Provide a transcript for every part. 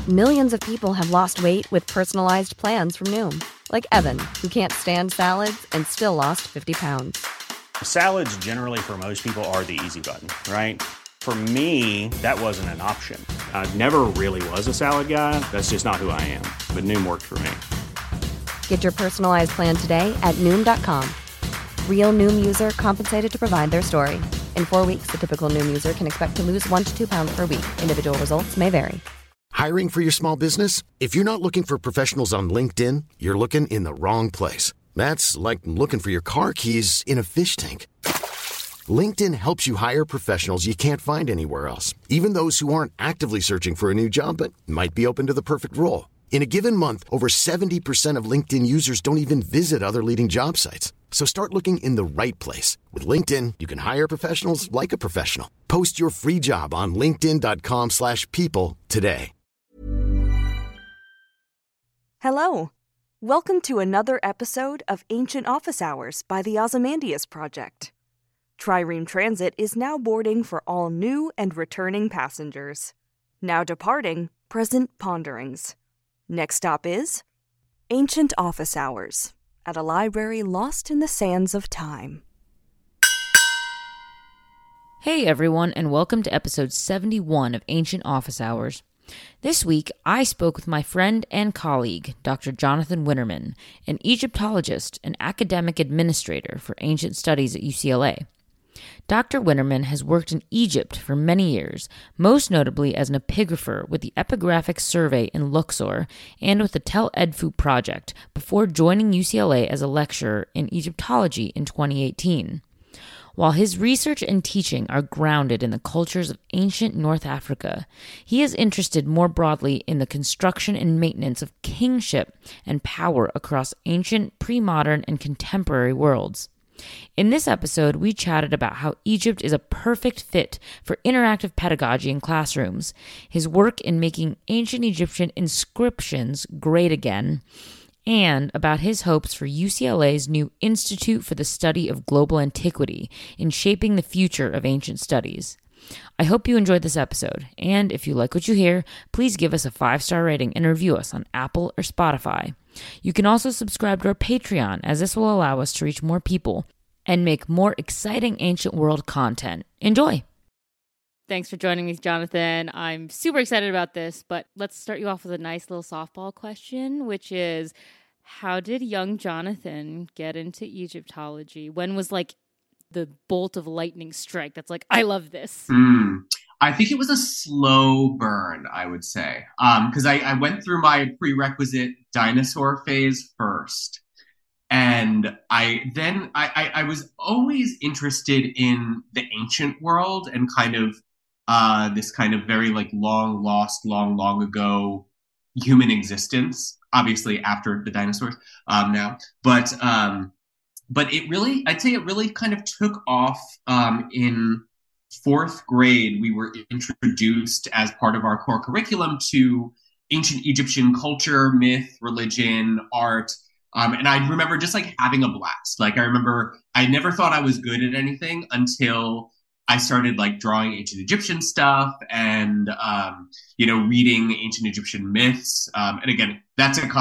Millions of people have lost weight with personalized plans from Noom. Like Evan, who can't stand salads and still lost 50 pounds. Salads generally for most people are the easy button, right? For me, that wasn't an option. I never really was a salad guy. That's just not who I am. But Noom worked for me. Get your personalized plan today at Noom.com. Real Noom user compensated to provide their story. In 4 weeks, the typical Noom user can expect to lose 1 to 2 pounds per week. Individual results may vary. Hiring for your small business? If you're not looking for professionals on LinkedIn, you're looking in the wrong place. That's like looking for your car keys in a fish tank. LinkedIn helps you hire professionals you can't find anywhere else, even those who aren't actively searching for a new job but might be open to the perfect role. In a given month, over 70% of LinkedIn users don't even visit other leading job sites. So start looking in the right place. With LinkedIn, you can hire professionals like a professional. Post your free job on linkedin.com/people today. Hello. Welcome to another episode of Ancient Office Hours by the Ozymandias Project. Trireme Transit is now boarding for all new and returning passengers. Now departing, present ponderings. Next stop is Ancient Office Hours at a library lost in the sands of time. Hey everyone, and welcome to episode 71 of Ancient Office Hours. This week, I spoke with my friend and colleague, Dr. Jonathan Winterman, an Egyptologist and academic administrator for ancient studies at UCLA. Dr. Winterman has worked in Egypt for many years, most notably as an epigrapher with the Epigraphic Survey in Luxor and with the Tel Edfu Project, before joining UCLA as a lecturer in Egyptology in 2018. While his research and teaching are grounded in the cultures of ancient North Africa, he is interested more broadly in the construction and maintenance of kingship and power across ancient, pre-modern, and contemporary worlds. In this episode, we chatted about how Egypt is a perfect fit for interactive pedagogy in classrooms, his work in making ancient Egyptian inscriptions great again, and about his hopes for UCLA's new Institute for the Study of Global Antiquity in shaping the future of ancient studies. I hope you enjoyed this episode, and if you like what you hear, please give us a 5-star rating and review us on Apple or Spotify. You can also subscribe to our Patreon, as this will allow us to reach more people and make more exciting ancient world content. Enjoy! Thanks for joining me, Jonathan. I'm super excited about this, but let's start you off with a nice little softball question, which is, how did young Jonathan get into Egyptology? When was like the bolt of lightning strike that's like, I love this? I think it was a slow burn, I would say, because I went through my prerequisite dinosaur phase first. And I was always interested in the ancient world and kind of this kind of very like long lost, long ago human existence, obviously after the dinosaurs now. But I'd say it really kind of took off in 4th grade. We were introduced as part of our core curriculum to ancient Egyptian culture, myth, religion, art. And I remember just like having a blast. Like I remember I never thought I was good at anything until I started like drawing ancient Egyptian stuff and, reading ancient Egyptian myths. And again, that's the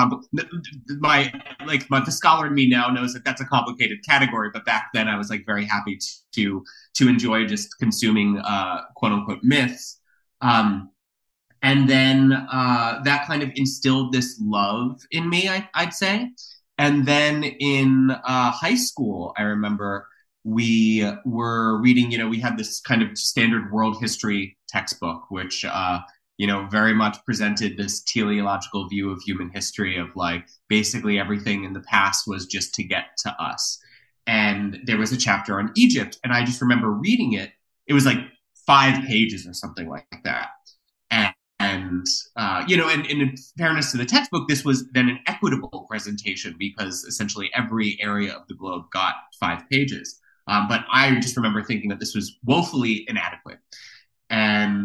scholar in me now knows that that's a complicated category. But back then I was like very happy to enjoy just consuming, quote unquote myths. And then, that kind of instilled this love in me, I'd say. And then in, high school, I remember we were reading, we had this kind of standard world history textbook, which, very much presented this teleological view of human history of like basically everything in the past was just to get to us. And there was a chapter on Egypt, and I just remember reading it. It was like 5 pages or something like that. And in fairness to the textbook, this was then an equitable presentation because essentially every area of the globe got 5 pages. But I just remember thinking that this was woefully inadequate. And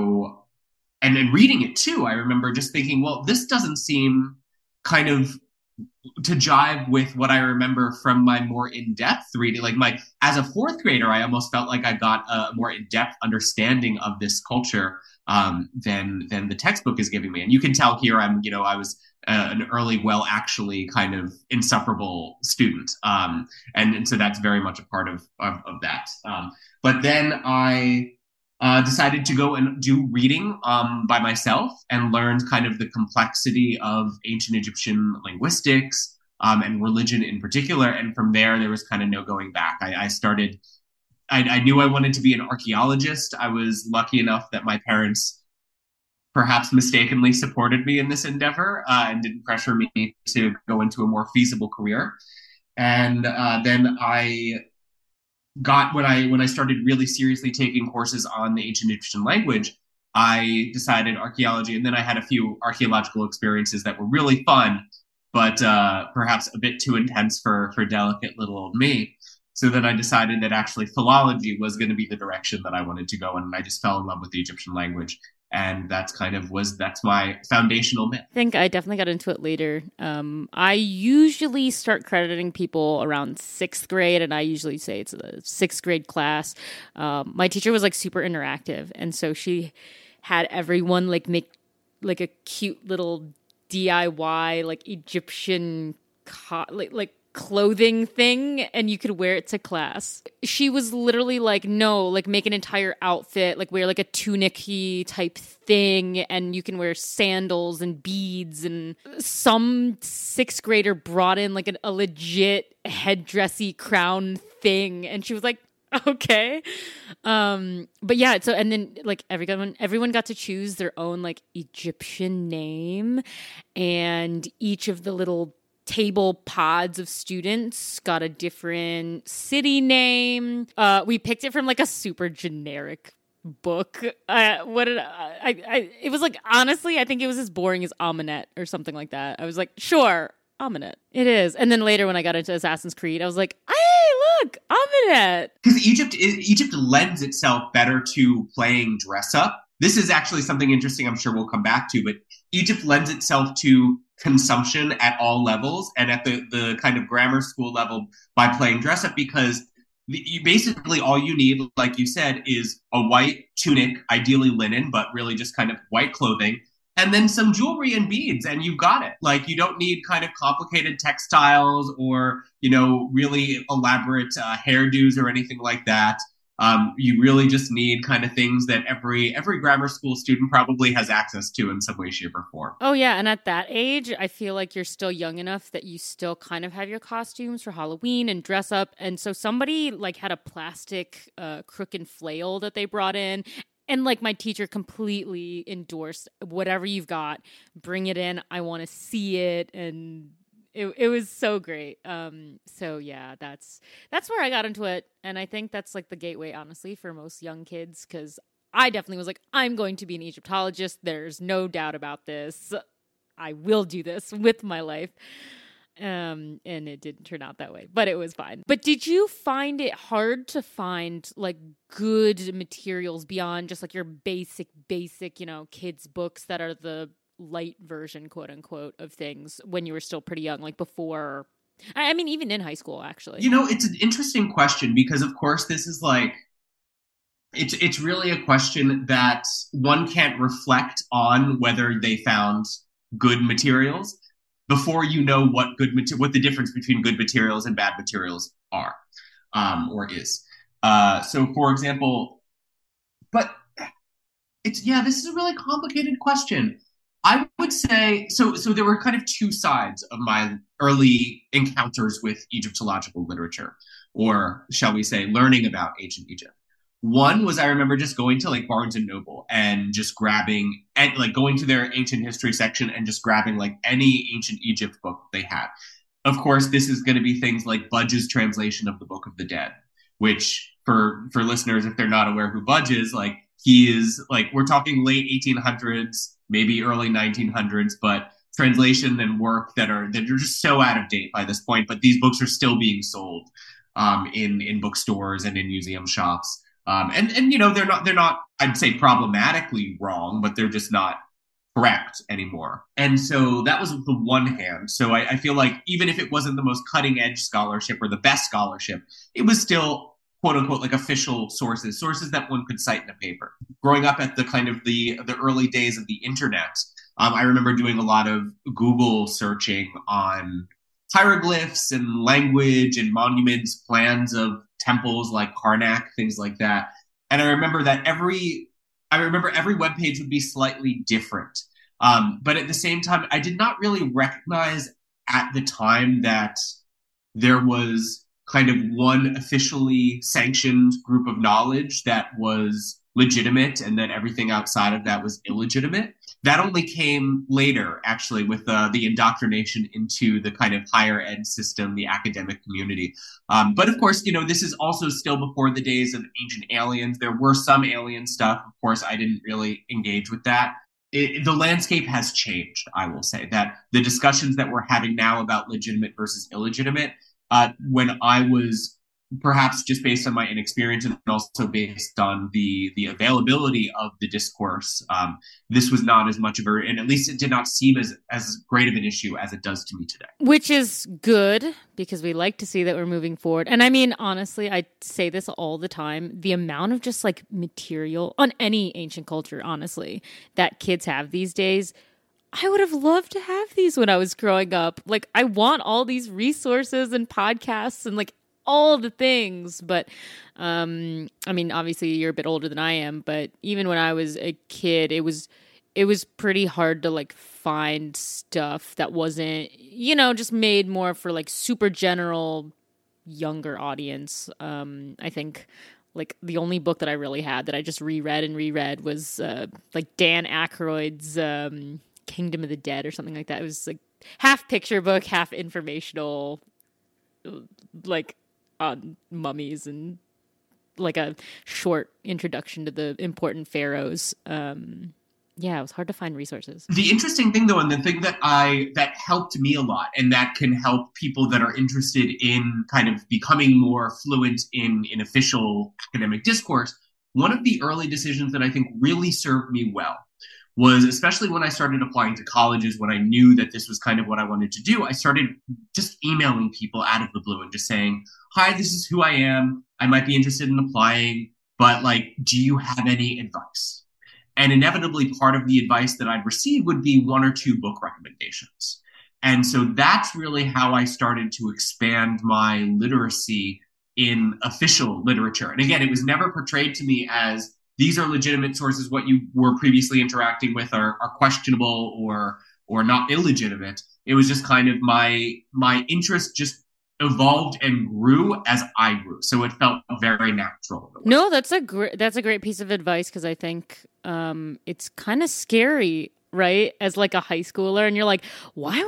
then reading it too, I remember just thinking, well, this doesn't seem kind of to jive with what I remember from my more in-depth reading. As a fourth grader, I almost felt like I got a more in-depth understanding of this culture than the textbook is giving me. And you can tell here I was an early, actually kind of insufferable student. And so that's very much a part of that. But then I decided to go and do reading by myself and learned kind of the complexity of ancient Egyptian linguistics and religion in particular. And from there was kind of no going back. I knew I wanted to be an archaeologist. I was lucky enough that my parents perhaps mistakenly supported me in this endeavor and didn't pressure me to go into a more feasible career. And then when I started really seriously taking courses on the ancient Egyptian language, I decided archaeology, and then I had a few archaeological experiences that were really fun, but perhaps a bit too intense for delicate little old me. So then I decided that actually philology was going to be the direction that I wanted to go, and I just fell in love with the Egyptian language. And that's my foundational myth. I think I definitely got into it later. I usually start crediting people around 6th grade, and I usually say it's a 6th grade class. My teacher was super interactive, and so she had everyone make a cute little DIY Egyptian clothing thing, and you could wear it to class. She was literally no, make an entire outfit, wear a tunic-y type thing, and you can wear sandals and beads. And some 6th grader brought in a legit headdressy crown thing, and she was like, okay. But yeah, so and then everyone got to choose their own Egyptian name, and each of the little table pods of students got a different city name. We picked it from a super generic book. It was honestly, I think it was as boring as Amunet or something like that. I was like, sure, Amunet. It is. And then later when I got into Assassin's Creed, I was like, hey, look, Amunet. Because Egypt lends itself better to playing dress up. This is actually something interesting I'm sure we'll come back to, but Egypt lends itself to consumption at all levels and at the kind of grammar school level by playing dress up, because you basically all you need, like you said, is a white tunic, ideally linen, but really just kind of white clothing, and then some jewelry and beads, and you've got it. You don't need kind of complicated textiles or, really elaborate hairdos or anything like that. You really just need kind of things that every grammar school student probably has access to in some way, shape, or form. Oh, yeah. And at that age, I feel like you're still young enough that you still kind of have your costumes for Halloween and dress up. And so somebody had a plastic crook and flail that they brought in. And my teacher completely endorsed, whatever you've got, bring it in. I want to see it. And it was so great. So yeah, that's where I got into it. And I think that's the gateway, honestly, for most young kids, because I definitely was I'm going to be an Egyptologist. There's no doubt about this. I will do this with my life. And it didn't turn out that way, but it was fine. But did you find it hard to find good materials beyond just your basic, kids books that are the light version, quote unquote, of things when you were still pretty young, before, I mean, even in high school, actually? It's an interesting question, because of course this is it's really a question that one can't reflect on whether they found good materials before what the difference between good materials and bad materials are, or is. So for example, but this is a really complicated question. I would say, so there were kind of two sides of my early encounters with Egyptological literature, or shall we say, learning about ancient Egypt. One was, I remember just going to Barnes and Noble and just grabbing, and going to their ancient history section and just grabbing any ancient Egypt book they had. Of course, this is going to be things like Budge's translation of the Book of the Dead, which for listeners, if they're not aware who Budge is, he is we're talking late 1800s, maybe early 1900s, but translation and work that are just so out of date by this point. But these books are still being sold in bookstores and in museum shops. And they're not I'd say problematically wrong, but they're just not correct anymore. And so that was the one hand. So I feel like even if it wasn't the most cutting edge scholarship or the best scholarship, it was still quote unquote like official sources that one could cite in a paper. Growing up at the kind of the early days of the internet, I remember doing a lot of Google searching on hieroglyphs and language and monuments, plans of temples like Karnak, things like that. And I remember every webpage would be slightly different. But at the same time, I did not really recognize at the time that there was kind of one officially sanctioned group of knowledge that was legitimate and that everything outside of that was illegitimate. That only came later, actually, with the indoctrination into the kind of higher ed system, the academic community. But of course, this is also still before the days of Ancient Aliens. There were some alien stuff. Of course, I didn't really engage with that. The landscape has changed, I will say, that the discussions that we're having now about legitimate versus illegitimate, when I was perhaps just based on my inexperience and also based on the availability of the discourse, this was not as much of and at least it did not seem as great of an issue as it does to me today. Which is good, because we like to see that we're moving forward. And I mean, honestly, I say this all the time, the amount of just like material on any ancient culture, honestly, that kids have these days, I would have loved to have these when I was growing up. Like, I want all these resources and podcasts and like all the things. But I mean, obviously you're a bit older than I am, but even when I was a kid, it was pretty hard to like find stuff that wasn't, just made more for like super general younger audience. I think like the only book that I really had that I just reread was like Dan Aykroyd's Kingdom of the Dead or something like that. It was like half picture book, half informational, like on mummies and like a short introduction to the important pharaohs. Yeah, it was hard to find resources. The interesting thing, though, and the thing that helped me a lot, and that can help people that are interested in kind of becoming more fluent in official academic discourse, one of the early decisions that I think really served me well was, especially when I started applying to colleges, when I knew that this was kind of what I wanted to do, I started just emailing people out of the blue and just saying, hi, this is who I am. I might be interested in applying, but like, do you have any advice? And inevitably, part of the advice that I'd receive would be one or two book recommendations. And so that's really how I started to expand my literacy in official literature. And again, it was never portrayed to me as these are legitimate sources. What you were previously interacting with are questionable or not illegitimate. It was just kind of my interest just evolved and grew as I grew. So it felt very natural. No, that's a great piece of advice, because I think it's kind of scary, right? As like a high schooler, and you're like, why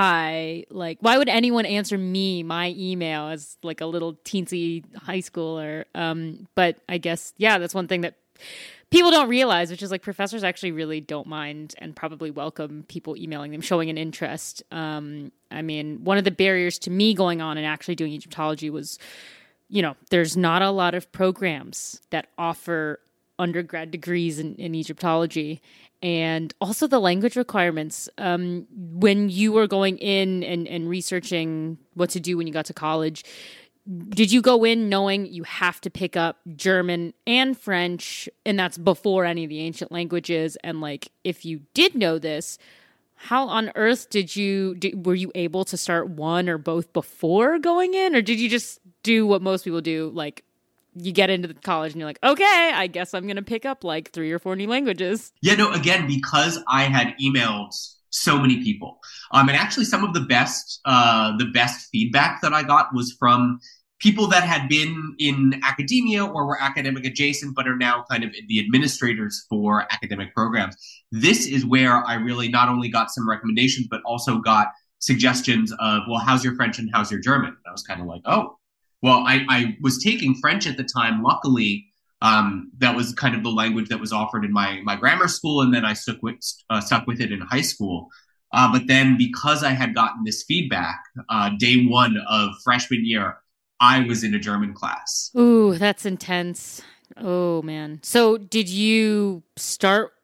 would anyone answer me my email as like a little teensy high schooler? But I guess, yeah, that's one thing that people don't realize, which is like professors actually really don't mind and probably welcome people emailing them, showing an interest. I mean, one of the barriers to me going on and actually doing Egyptology was, there's not a lot of programs that offer undergrad degrees in Egyptology. And also the language requirements. When you were going in and researching what to do when you got to college, did you go in knowing you have to pick up German and French, and that's before any of the ancient languages? And like, if you did know this, how on earth were you able to start one or both before going in? Or did you just do what most people do? Like, you get into the college and you're like, okay, I guess I'm going to pick up like 3 or 4 new languages. Yeah, no, again, because I had emailed so many people. And actually some of the best feedback that I got was from people that had been in academia or were academic adjacent, but are now kind of the administrators for academic programs. This is where I really not only got some recommendations, but also got suggestions of, well, how's your French and how's your German? And I was kind of like, oh, well, I was taking French at the time. Luckily, that was kind of the language that was offered in my grammar school. And then I stuck with it in high school. But then because I had gotten this feedback, day one of freshman year, I was in a German class. Ooh, that's intense. Oh, man. So did you start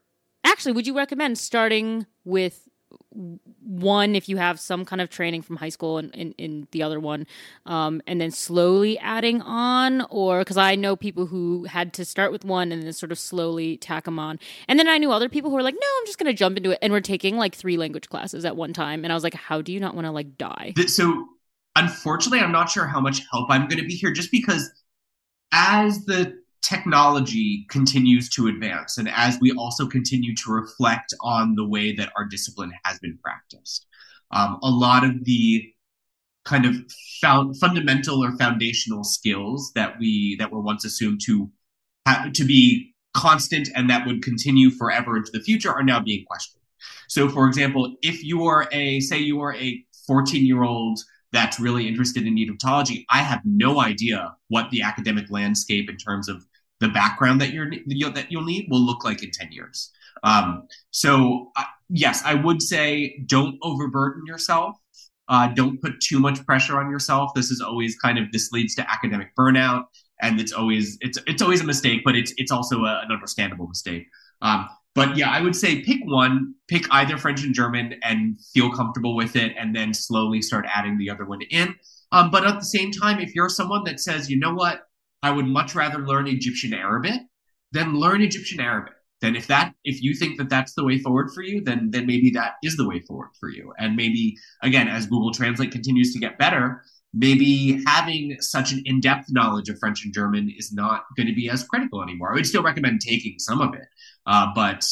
actually, would you recommend starting with one if you have some kind of training from high school and in the other one, and then slowly adding on? Or because I know people who had to start with one and then sort of slowly tack them on. And then I knew other people who were like, no, I'm just going to jump into it. And we're taking like 3 language classes at one time. And I was like, how do you not want to like die? So unfortunately, I'm not sure how much help I'm going to be here, just because as the technology continues to advance and as we also continue to reflect on the way that our discipline has been practiced, a lot of the kind of fundamental or foundational skills that were once assumed to be constant and that would continue forever into the future are now being questioned. So, for example, if you are a 14-year-old that's really interested in Egyptology, I have no idea what the academic landscape in terms of the background that you'll need will look like in 10 years. Yes, I would say don't overburden yourself. Don't put too much pressure on yourself. This leads to academic burnout, and it's always a mistake, but it's also an understandable mistake. But yeah, I would say pick either French and German and feel comfortable with it, and then slowly start adding the other one in. But at the same time, if you're someone that says, you know what, I would much rather learn Egyptian Arabic, then learn Egyptian Arabic. Then if you think that that's the way forward for you, then maybe that is the way forward for you. And maybe, again, as Google Translate continues to get better, maybe having such an in-depth knowledge of French and German is not going to be as critical anymore. I would still recommend taking some of it, but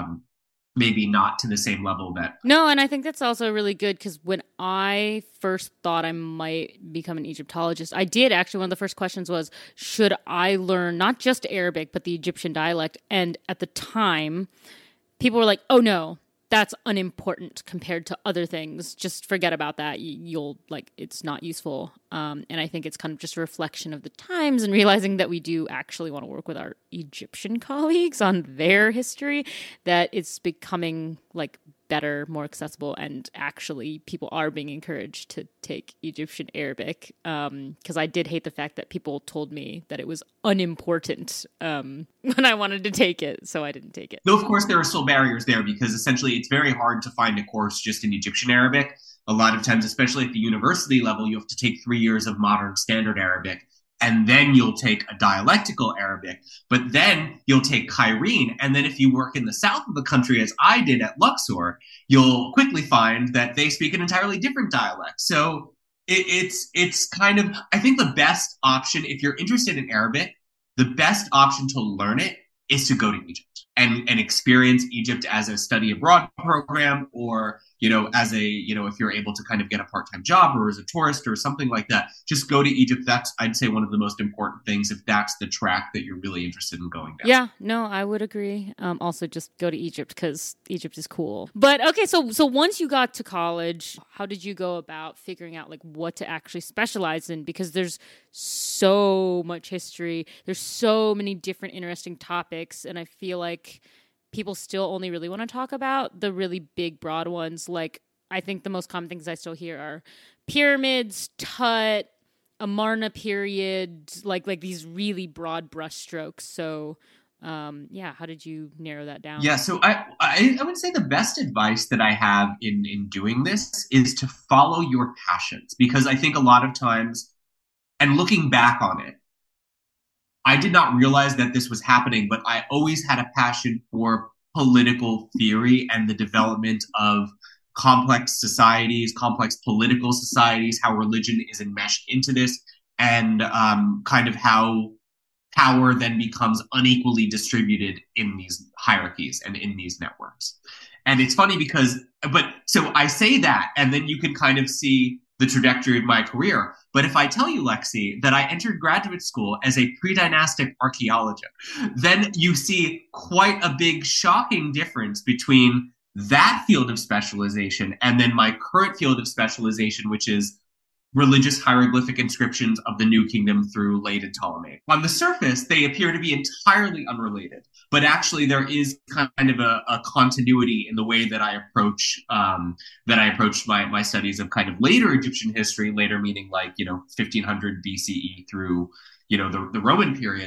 maybe not to the same level that... No, and I think that's also really good, because when I first thought I might become an Egyptologist, I did actually, one of the first questions was, should I learn not just Arabic, but the Egyptian dialect? And at the time, people were like, oh no, that's unimportant compared to other things. Just forget about that. It's not useful. And I think it's kind of just a reflection of the times and realizing that we do actually want to work with our Egyptian colleagues on their history, that it's becoming like better, more accessible, and actually people are being encouraged to take Egyptian Arabic. Because I did hate the fact that people told me that it was unimportant when I wanted to take it, so I didn't take it. Though, of course, there are still barriers there, because essentially it's very hard to find a course just in Egyptian Arabic. A lot of times, especially at the university level, you have to take 3 years of modern standard Arabic, and then you'll take a dialectical Arabic, but then you'll take Cairene. And then if you work in the south of the country, as I did at Luxor, you'll quickly find that they speak an entirely different dialect. So it's kind of, I think the best option, if you're interested in Arabic, the best option to learn it is to go to Egypt and experience Egypt as a study abroad program, or, as if you're able to kind of get a part-time job or as a tourist or something like that, just go to Egypt. That's, I'd say, one of the most important things if that's the track that you're really interested in going down. Yeah, no, I would agree. Also, just go to Egypt because Egypt is cool. But okay, so once you got to college, how did you go about figuring out like what to actually specialize in? Because there's so much history, there's so many different interesting topics, and I feel like people still only really want to talk about the really big, broad ones. Like, I think the most common things I still hear are pyramids, Tut, Amarna period, like these really broad brushstrokes. So, how did you narrow that down? Yeah, so I would say the best advice that I have in doing this is to follow your passions, because I think a lot of times, and looking back on it, I did not realize that this was happening, but I always had a passion for political theory and the development of complex societies, complex political societies, how religion is enmeshed into this, and kind of how power then becomes unequally distributed in these hierarchies and in these networks. And it's funny so I say that, and then you can kind of see the trajectory of my career. But if I tell you, Lexi, that I entered graduate school as a pre-dynastic archaeologist, then you see quite a big shocking difference between that field of specialization and then my current field of specialization, which is religious hieroglyphic inscriptions of the New Kingdom through late Ptolemy. On the surface, they appear to be entirely unrelated, but actually there is kind of a continuity in the way that I approach my studies of kind of later Egyptian history, later meaning like 1500 BCE through the Roman period.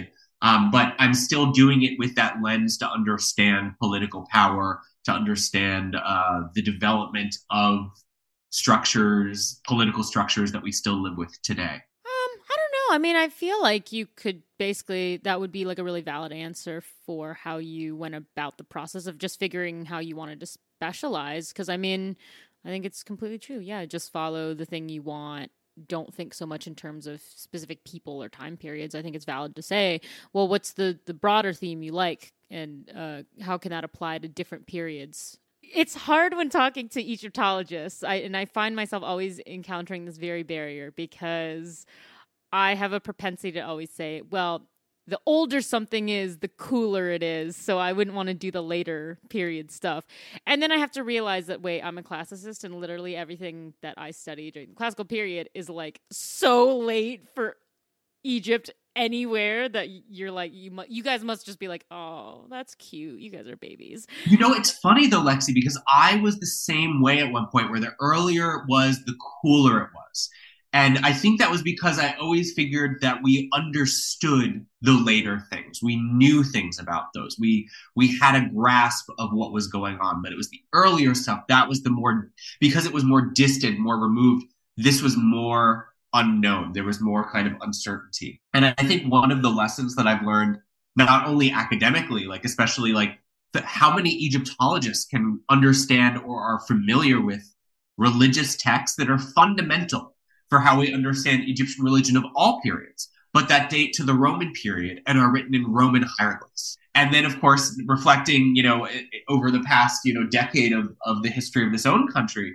But I'm still doing it with that lens to understand political power, to understand the development of structures, political structures that we still live with today. I don't know. I mean, I feel like you could basically, that would be like a really valid answer for how you went about the process of just figuring how you wanted to specialize. Because I mean, I think it's completely true. Yeah, just follow the thing you want. Don't think so much in terms of specific people or time periods. I think it's valid to say, well, what's the broader theme you like, and how can that apply to different periods? It's hard when talking to Egyptologists, and I find myself always encountering this very barrier because I have a propensity to always say, well, the older something is, the cooler it is. So I wouldn't want to do the later period stuff. And then I have to realize that, wait, I'm a classicist, and literally everything that I study during the classical period is like so late for Egypt anywhere that you're like, you guys must just be like, oh, that's cute. You guys are babies. You know, it's funny though, Lexi, because I was the same way at one point, where the earlier it was, the cooler it was. And I think that was because I always figured that we understood the later things. We knew things about those. We had a grasp of what was going on, but it was the earlier stuff that was the more, because it was more distant, more removed. This was more unknown. There was more kind of uncertainty. And I think one of the lessons that I've learned, not only academically, like especially like how many Egyptologists can understand or are familiar with religious texts that are fundamental for how we understand Egyptian religion of all periods, but that date to the Roman period and are written in Roman hieroglyphs. And then, of course, reflecting, over the past, decade of the history of this own country,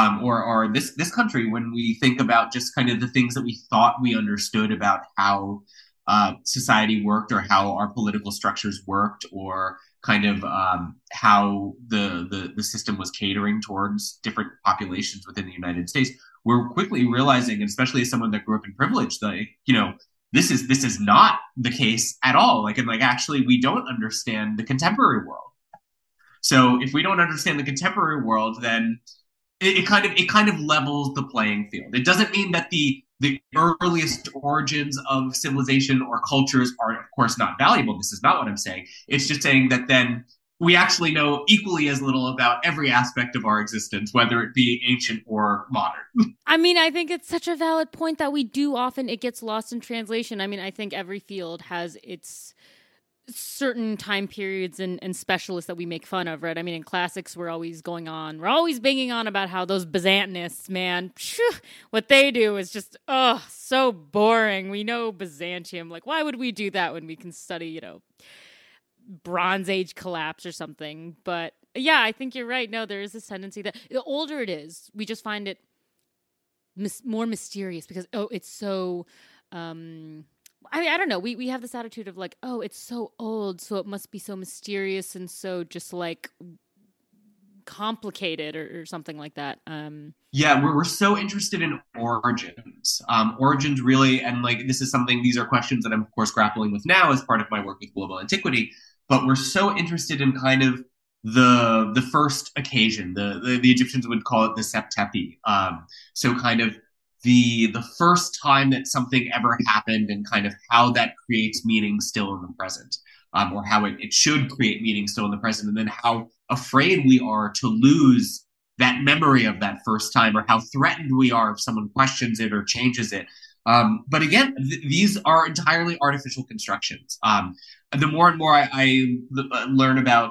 or this country, when we think about just kind of the things that we thought we understood about how society worked, or how our political structures worked, or kind of how the system was catering towards different populations within the United States, we're quickly realizing, and especially as someone that grew up in privilege, that this is not the case at all. Actually, we don't understand the contemporary world. So if we don't understand the contemporary world, then it kind of levels the playing field. It doesn't mean that the earliest origins of civilization or cultures are, of course, not valuable. This is not what I'm saying. It's just saying that then we actually know equally as little about every aspect of our existence, whether it be ancient or modern. I mean, I think it's such a valid point that we do often, it gets lost in translation. I mean, I think every field has its certain time periods and specialists that we make fun of, right? I mean, in classics, we're always banging on about how those Byzantinists, man, what they do is just, so boring. We know Byzantium. Like, why would we do that when we can study, Bronze Age collapse or something? But yeah, I think you're right. No, there is this tendency that the older it is, we just find it more mysterious because, it's so, I mean, I don't know. We have this attitude of like, oh, it's so old, so it must be so mysterious and so just like complicated or something like that. Yeah, we're so interested in origins. Origins really, and these are questions that I'm of course grappling with now as part of my work with global antiquity. But we're so interested in kind of the first occasion. The Egyptians would call it the Septepi. So kind of the first time that something ever happened, and kind of how that creates meaning still in the present, or how it should create meaning still in the present, and then how afraid we are to lose that memory of that first time, or how threatened we are if someone questions it or changes it. But again, these are entirely artificial constructions. The more and more I learn about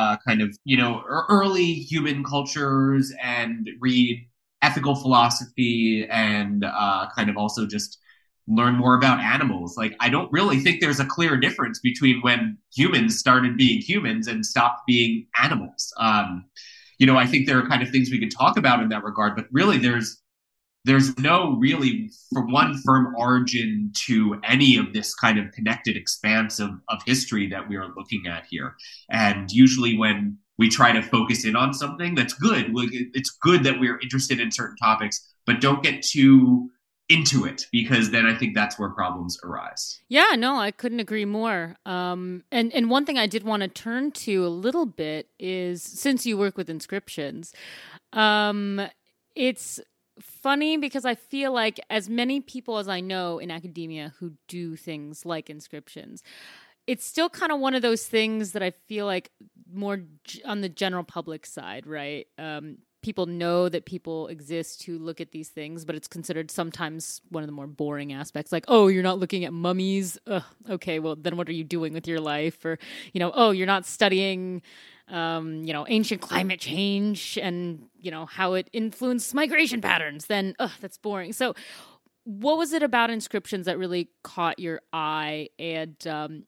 early human cultures and read ethical philosophy and kind of also just learn more about animals, I don't really think there's a clear difference between when humans started being humans and stopped being animals. I think there are kind of things we could talk about in that regard, but really there's no really for one firm origin to any of this kind of connected expanse of history that we are looking at here. And usually when we try to focus in on something, that's good. It's good that we're interested in certain topics, but don't get too into it, because then I think that's where problems arise. Yeah, no, I couldn't agree more. And one thing I did want to turn to a little bit is, since you work with inscriptions, it's funny because I feel like as many people as I know in academia who do things like inscriptions, it's still kind of one of those things that I feel like more on the general public side, right? People know that people exist who look at these things, but it's considered sometimes one of the more boring aspects. Like, oh, you're not looking at mummies. Ugh, okay, well, then what are you doing with your life? Or, oh, you're not studying, ancient climate change and, how it influenced migration patterns. Then, that's boring. So what was it about inscriptions that really caught your eye? And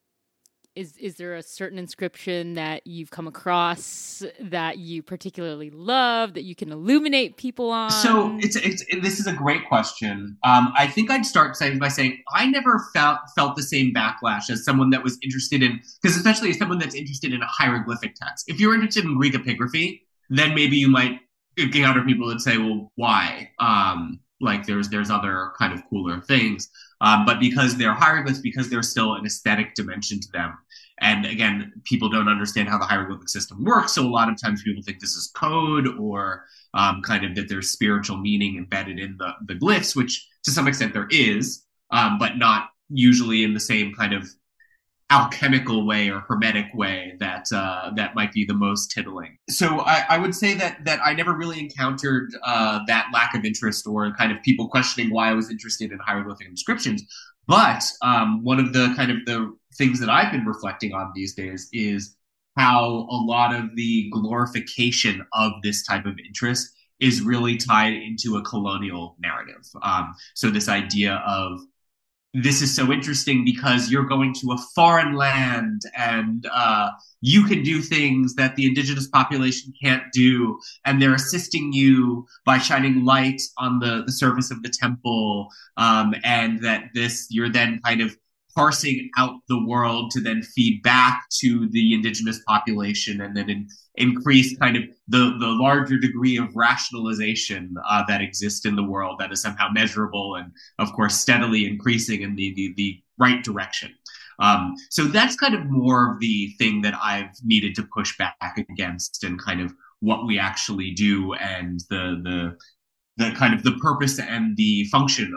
is there a certain inscription that you've come across that you particularly love, that you can illuminate people on? So this is a great question. I think I'd start by saying I never felt the same backlash as someone that was interested in, because especially as someone that's interested in a hieroglyphic text. If you're interested in Greek epigraphy, then maybe you might encounter people that say, well, why? Like there's other kind of cooler things. But because they're hieroglyphs, because there's still an aesthetic dimension to them. And again, people don't understand how the hieroglyphic system works. So a lot of times people think this is code or kind of that there's spiritual meaning embedded in the glyphs, which to some extent there is, but not usually in the same kind of alchemical way or hermetic way that might be the most titillating. So I would say that I never really encountered that lack of interest or kind of people questioning why I was interested in hieroglyphic inscriptions. But one of the kind of the things that I've been reflecting on these days is how a lot of the glorification of this type of interest is really tied into a colonial narrative. So this idea of this is so interesting because you're going to a foreign land and you can do things that the indigenous population can't do. And they're assisting you by shining light on the surface of the temple. And that you're then kind of parsing out the world to then feed back to the indigenous population and then increase kind of the larger degree of rationalization that exists in the world that is somehow measurable and, of course, steadily increasing in the right direction. So that's kind of more of the thing that I've needed to push back against and kind of what we actually do and the kind of the purpose and the function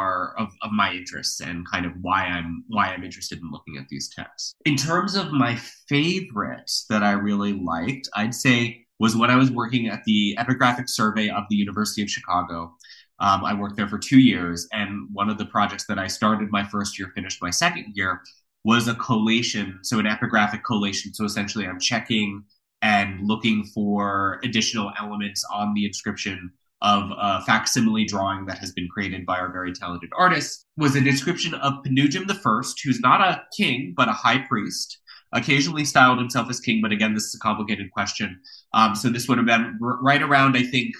of my interests and kind of why I'm interested in looking at these texts. In terms of my favorites that I really liked, I'd say was when I was working at the Epigraphic Survey of the University of Chicago. I worked there for 2 years, and one of the projects that I started my first year, finished my second year, was a collation, so an epigraphic collation. So essentially I'm checking and looking for additional elements on the inscription of a facsimile drawing that has been created by our very talented artist. Was an inscription of Panujim I, who's not a king, but a high priest, occasionally styled himself as king, but again, this is a complicated question. So this would have been right around, I think,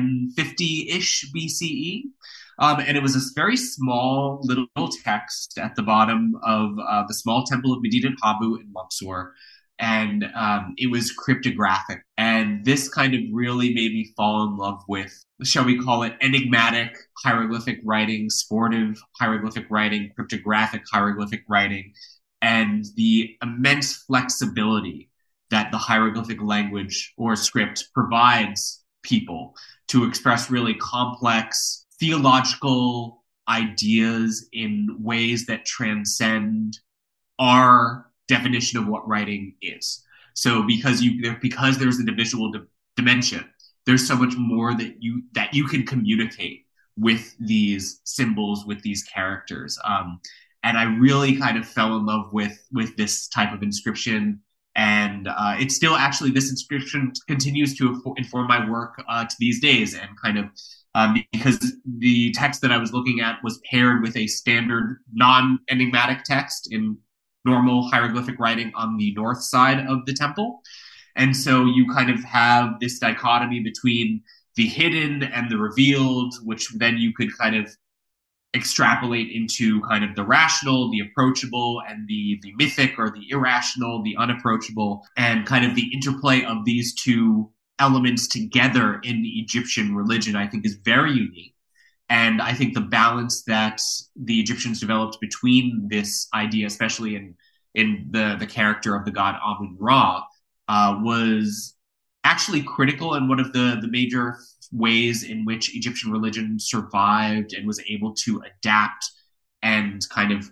1050-ish BCE. And it was this very small little text at the bottom of the small temple of Medinet Habu in Luxor. And it was cryptographic. And this kind of really made me fall in love with, shall we call it, enigmatic hieroglyphic writing, sportive hieroglyphic writing, cryptographic hieroglyphic writing, and the immense flexibility that the hieroglyphic language or script provides people to express really complex theological ideas in ways that transcend our definition of what writing is. So because there's a visual dimension, there's so much more that you can communicate with these symbols, with these characters. And I really kind of fell in love with this type of inscription. And it's still actually, this inscription continues to inform my work to these days, and kind of because the text that I was looking at was paired with a standard non-enigmatic text in normal hieroglyphic writing on the north side of the temple. And so you kind of have this dichotomy between the hidden and the revealed, which then you could kind of extrapolate into kind of the rational, the approachable, and the mythic or the irrational, the unapproachable, and kind of the interplay of these two elements together in the Egyptian religion, I think is very unique. And I think the balance that the Egyptians developed between this idea, especially in the character of the god Amun-Ra, was actually critical and one of the major ways in which Egyptian religion survived and was able to adapt and kind of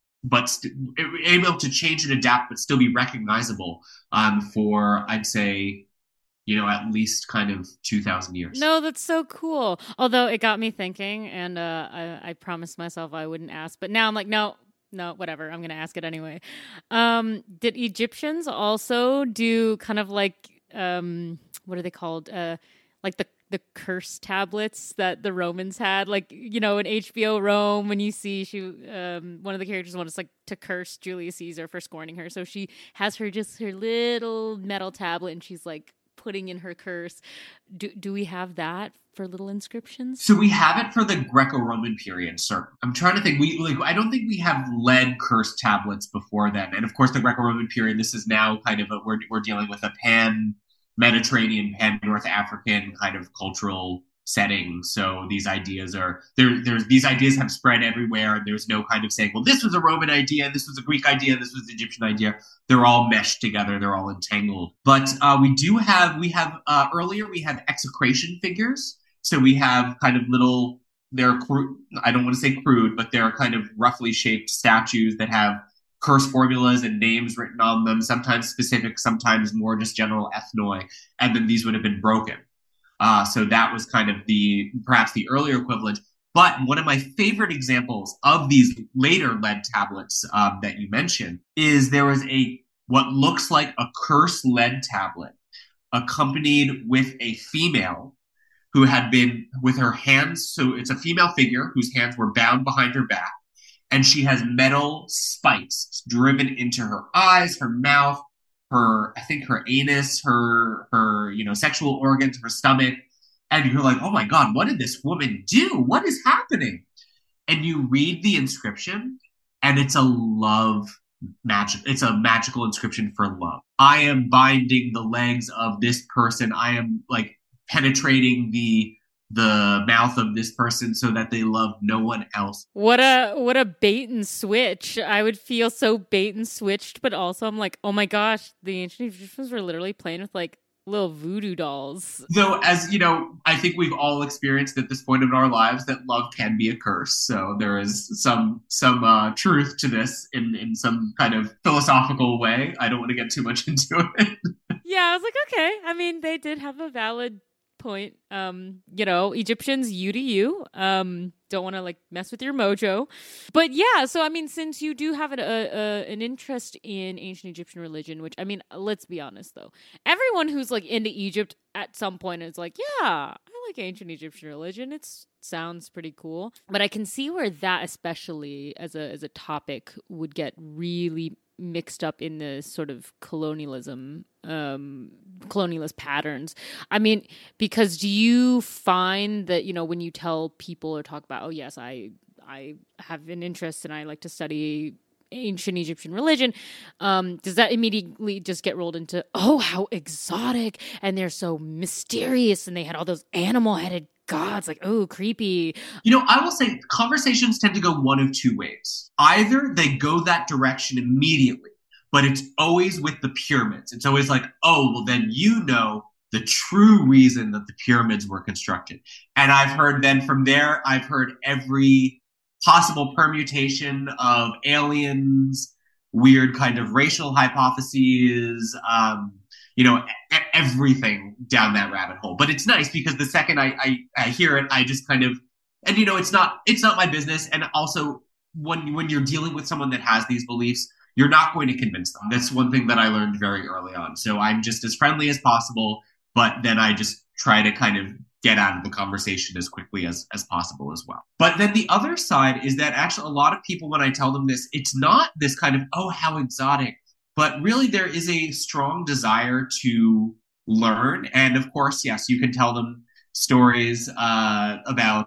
able to change and adapt but still be recognizable for, I'd say, at least kind of 2,000 years. No, that's so cool. Although it got me thinking, and I promised myself I wouldn't ask, but now I'm like, no, whatever. I'm going to ask it anyway. Did Egyptians also do kind of like, what are they called? Like the curse tablets that the Romans had, like, in HBO Rome, when you see one of the characters wants like to curse Julius Caesar for scorning her. So she has her little metal tablet and she's like putting in her curse. Do we have that for little inscriptions? So we have it for the Greco-Roman period, sir. I'm trying to think. I don't think we have lead curse tablets before then. And of course, the Greco-Roman period, this is now kind of we're dealing with a pan-Mediterranean, pan-North African kind of cultural setting. So these ideas these ideas have spread everywhere. And there's no kind of saying, well, this was a Roman idea, this was a Greek idea, this was an Egyptian idea. They're all meshed together. They're all entangled. But earlier we have execration figures. So we have kind of they're crude, I don't want to say crude, but they're kind of roughly shaped statues that have curse formulas and names written on them, sometimes specific, sometimes more just general ethnoi. And then these would have been broken. So that was kind of perhaps the earlier equivalent. But one of my favorite examples of these later lead tablets that you mentioned is there was what looks like a curse lead tablet accompanied with a female who had been with her hands. So it's a female figure whose hands were bound behind her back. And she has metal spikes driven into her eyes, her mouth, her anus, her sexual organs, her stomach. And you're like, oh my God, what did this woman do? What is happening? And you read the inscription and it's it's a magical inscription for love. I am binding the legs of this person. I am like penetrating the mouth of this person so that they love no one else. What a bait and switch. I would feel so bait and switched, but also I'm like, oh my gosh, the ancient Egyptians were literally playing with like little voodoo dolls. Though, as I think we've all experienced at this point in our lives that love can be a curse. So there is some truth to this in some kind of philosophical way. I don't want to get too much into it. Yeah, I was like, okay. I mean, they did have a valid point. Egyptians, you to you. Don't want to like mess with your mojo. But yeah, so I mean, since you do have an interest in ancient Egyptian religion, which I mean, let's be honest though, everyone who's like into Egypt at some point is like, yeah, I like ancient Egyptian religion. It sounds pretty cool. But I can see where that, especially as a topic, would get really mixed up in the sort of colonialist patterns. I mean, because do you find that, when you tell people or talk about, oh yes, I have an interest and I like to study ancient Egyptian religion, does that immediately just get rolled into, oh, how exotic, and they're so mysterious, and they had all those animal-headed gods, like, oh, creepy. I will say conversations tend to go one of two ways. Either they go that direction immediately, but it's always with the pyramids. It's always like, oh, well, then the true reason that the pyramids were constructed. And I've heard then from there, I've heard every possible permutation of aliens, weird kind of racial hypotheses, everything down that rabbit hole. But it's nice because the second I hear it, I just kind of, and it's not my business. And also when you're dealing with someone that has these beliefs, you're not going to convince them. That's one thing that I learned very early on. So I'm just as friendly as possible, but then I just try to kind of get out of the conversation as quickly as possible as well. But then the other side is that actually a lot of people, when I tell them this, it's not this kind of, oh, how exotic, but really there is a strong desire to learn. And of course, yes, you can tell them stories about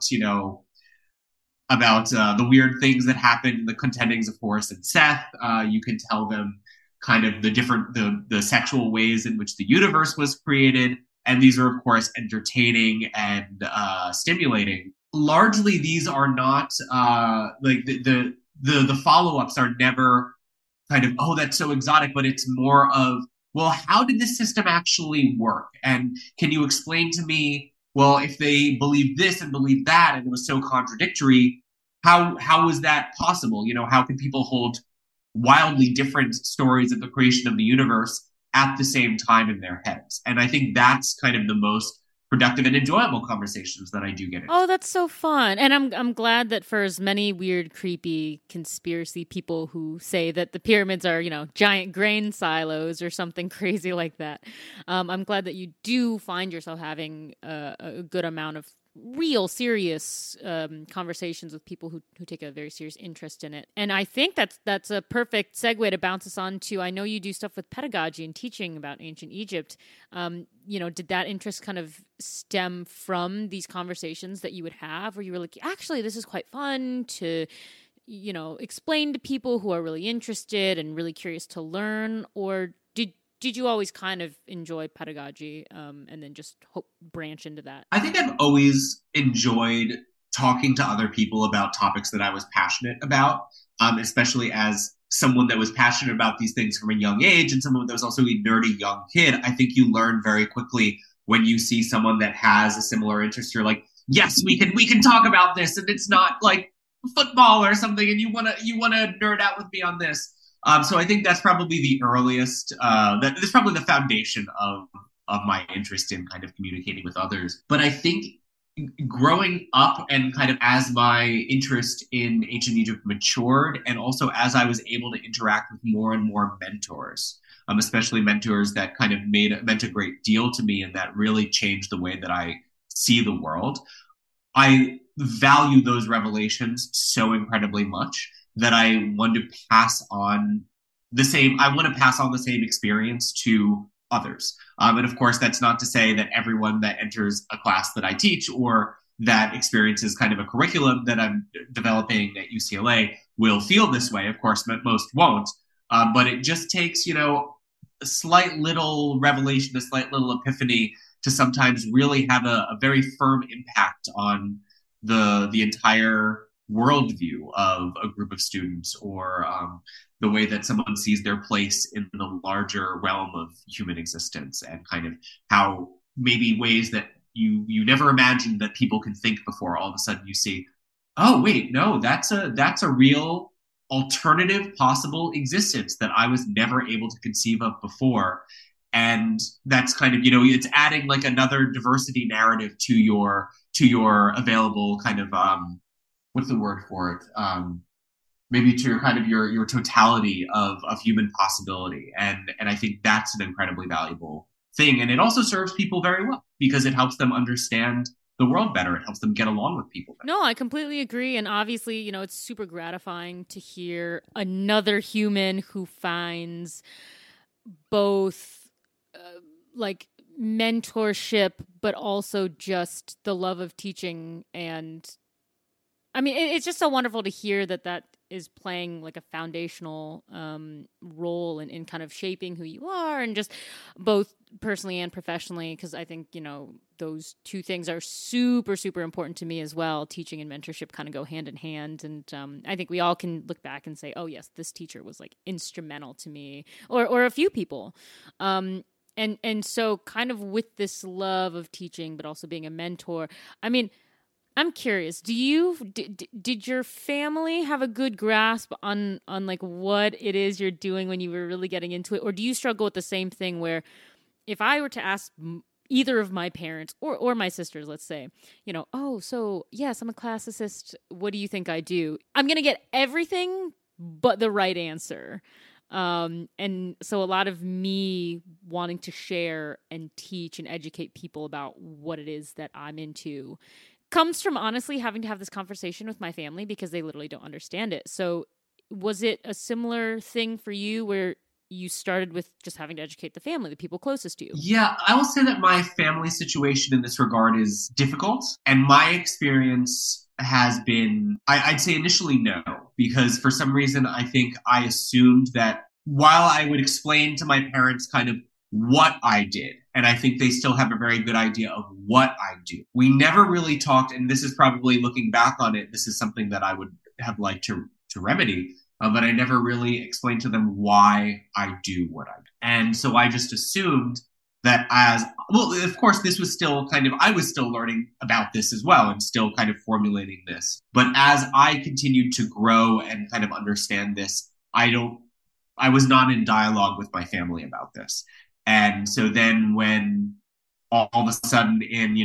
the weird things that happened in the contendings of Horus and Seth. You can tell them kind of the sexual ways in which the universe was created. And these are, of course, entertaining and stimulating. Largely, these are not like the follow-ups are never kind of, oh, that's so exotic, but it's more of, well, how did this system actually work? And can you explain to me, well, if they believe this and believe that, and it was so contradictory, how was that possible? How could people hold wildly different stories of the creation of the universe at the same time in their heads? And I think that's kind of the most productive and enjoyable conversations that I do get into. Oh, that's so fun. And I'm glad that for as many weird, creepy conspiracy people who say that the pyramids are, giant grain silos or something crazy like that, I'm glad that you do find yourself having a good amount of real serious conversations with people who take a very serious interest in it. And I think that's a perfect segue to bounce us on to, I know you do stuff with pedagogy and teaching about ancient Egypt. Did that interest kind of stem from these conversations that you would have where you were like, actually, this is quite fun to, explain to people who are really interested and really curious to learn? Or did you always kind of enjoy pedagogy and then just branch into that? I think I've always enjoyed talking to other people about topics that I was passionate about, especially as someone that was passionate about these things from a young age and someone that was also a nerdy young kid. I think you learn very quickly when you see someone that has a similar interest. You're like, yes, we can talk about this, and it's not like football or something, and you wanna nerd out with me on this. So I think that's probably the earliest, that's probably the foundation of my interest in kind of communicating with others. But I think growing up and kind of as my interest in ancient Egypt matured, and also as I was able to interact with more and more mentors, especially mentors that kind of meant a great deal to me and that really changed the way that I see the world, I value those revelations so incredibly much that I want to pass on the same experience to others. And of course, that's not to say that everyone that enters a class that I teach or that experiences kind of a curriculum that I'm developing at UCLA will feel this way. Of course, most won't. But it just takes, a slight little revelation, a slight little epiphany to sometimes really have a very firm impact on the entire worldview of a group of students, or the way that someone sees their place in the larger realm of human existence, and kind of how maybe ways that you never imagined that people can think before, all of a sudden you see, oh wait, no, that's a real alternative possible existence that I was never able to conceive of before. And that's kind of, it's adding like another diversity narrative to your available kind of what's the word for it? Maybe to your kind of your totality of human possibility. And I think that's an incredibly valuable thing. And it also serves people very well because it helps them understand the world better. It helps them get along with people better. No, I completely agree. And obviously, it's super gratifying to hear another human who finds both like mentorship, but also just the love of teaching. And I mean, it's just so wonderful to hear that is playing like a foundational role in kind of shaping who you are, and just both personally and professionally, because I think, those two things are super, super important to me as well. Teaching and mentorship kind of go hand in hand. And I think we all can look back and say, oh, yes, this teacher was like instrumental to me, or a few people. And so kind of with this love of teaching, but also being a mentor, I mean, I'm curious, did your family have a good grasp on like what it is you're doing when you were really getting into it? Or do you struggle with the same thing where if I were to ask either of my parents or my sisters, let's say, oh, so yes, I'm a classicist, what do you think I do? I'm going to get everything but the right answer. And so a lot of me wanting to share and teach and educate people about what it is that I'm into comes from honestly having to have this conversation with my family because they literally don't understand it. So was it a similar thing for you where you started with just having to educate the family, the people closest to you? Yeah, I will say that my family situation in this regard is difficult. And my experience has been, I'd say initially no, because for some reason I think I assumed that while I would explain to my parents kind of what I did, and I think they still have a very good idea of what I do, we never really talked, and this is probably looking back on it, this is something that I would have liked to remedy. but I never really explained to them why I do what I do. And so I just assumed that of course, this was still I was still learning about this as well and still kind of formulating this. But as I continued to grow and kind of understand this, I was not in dialogue with my family about this. And so then when all of a sudden in,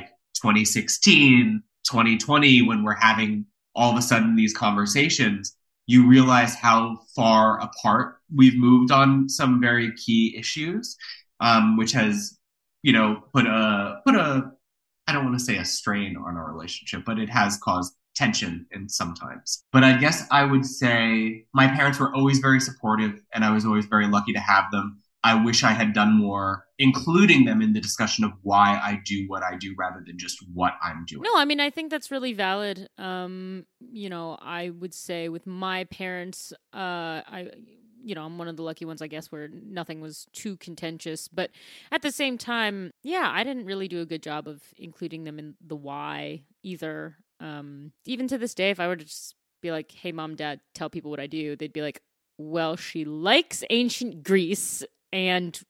2016, 2020, when we're having all of a sudden these conversations, you realize how far apart we've moved on some very key issues, which has, put a I don't want to say a strain on our relationship, but it has caused tension in sometimes. But I guess I would say my parents were always very supportive, and I was always very lucky to have them. I wish I had done more, including them in the discussion of why I do what I do rather than just what I'm doing. No, I mean, I think that's really valid. I would say with my parents, I'm one of the lucky ones, I guess, where nothing was too contentious. But at the same time, yeah, I didn't really do a good job of including them in the why either. Even to this day, if I were to just be like, hey, mom, dad, tell people what I do, they'd be like, well, she likes ancient Greece, and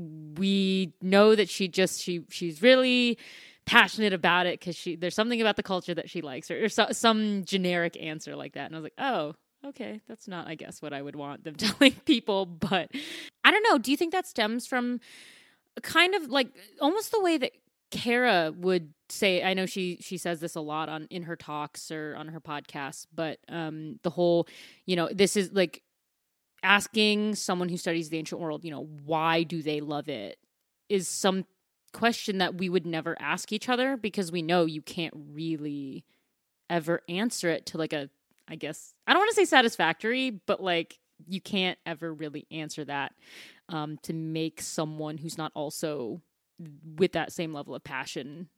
we know that she's really passionate about it because there's something about the culture that she likes, or some generic answer like that. And I was like, oh, okay, that's not, I guess, what I would want them telling people. But I don't know. Do you think that stems from kind of like almost the way that Kara would say? I know she says this a lot in her talks or on her podcasts, but the whole, this is like asking someone who studies the ancient world, why do they love it, is some question that we would never ask each other, because we know you can't really ever answer it to like I guess, I don't want to say satisfactory, but like you can't ever really answer that to make someone who's not also with that same level of passion,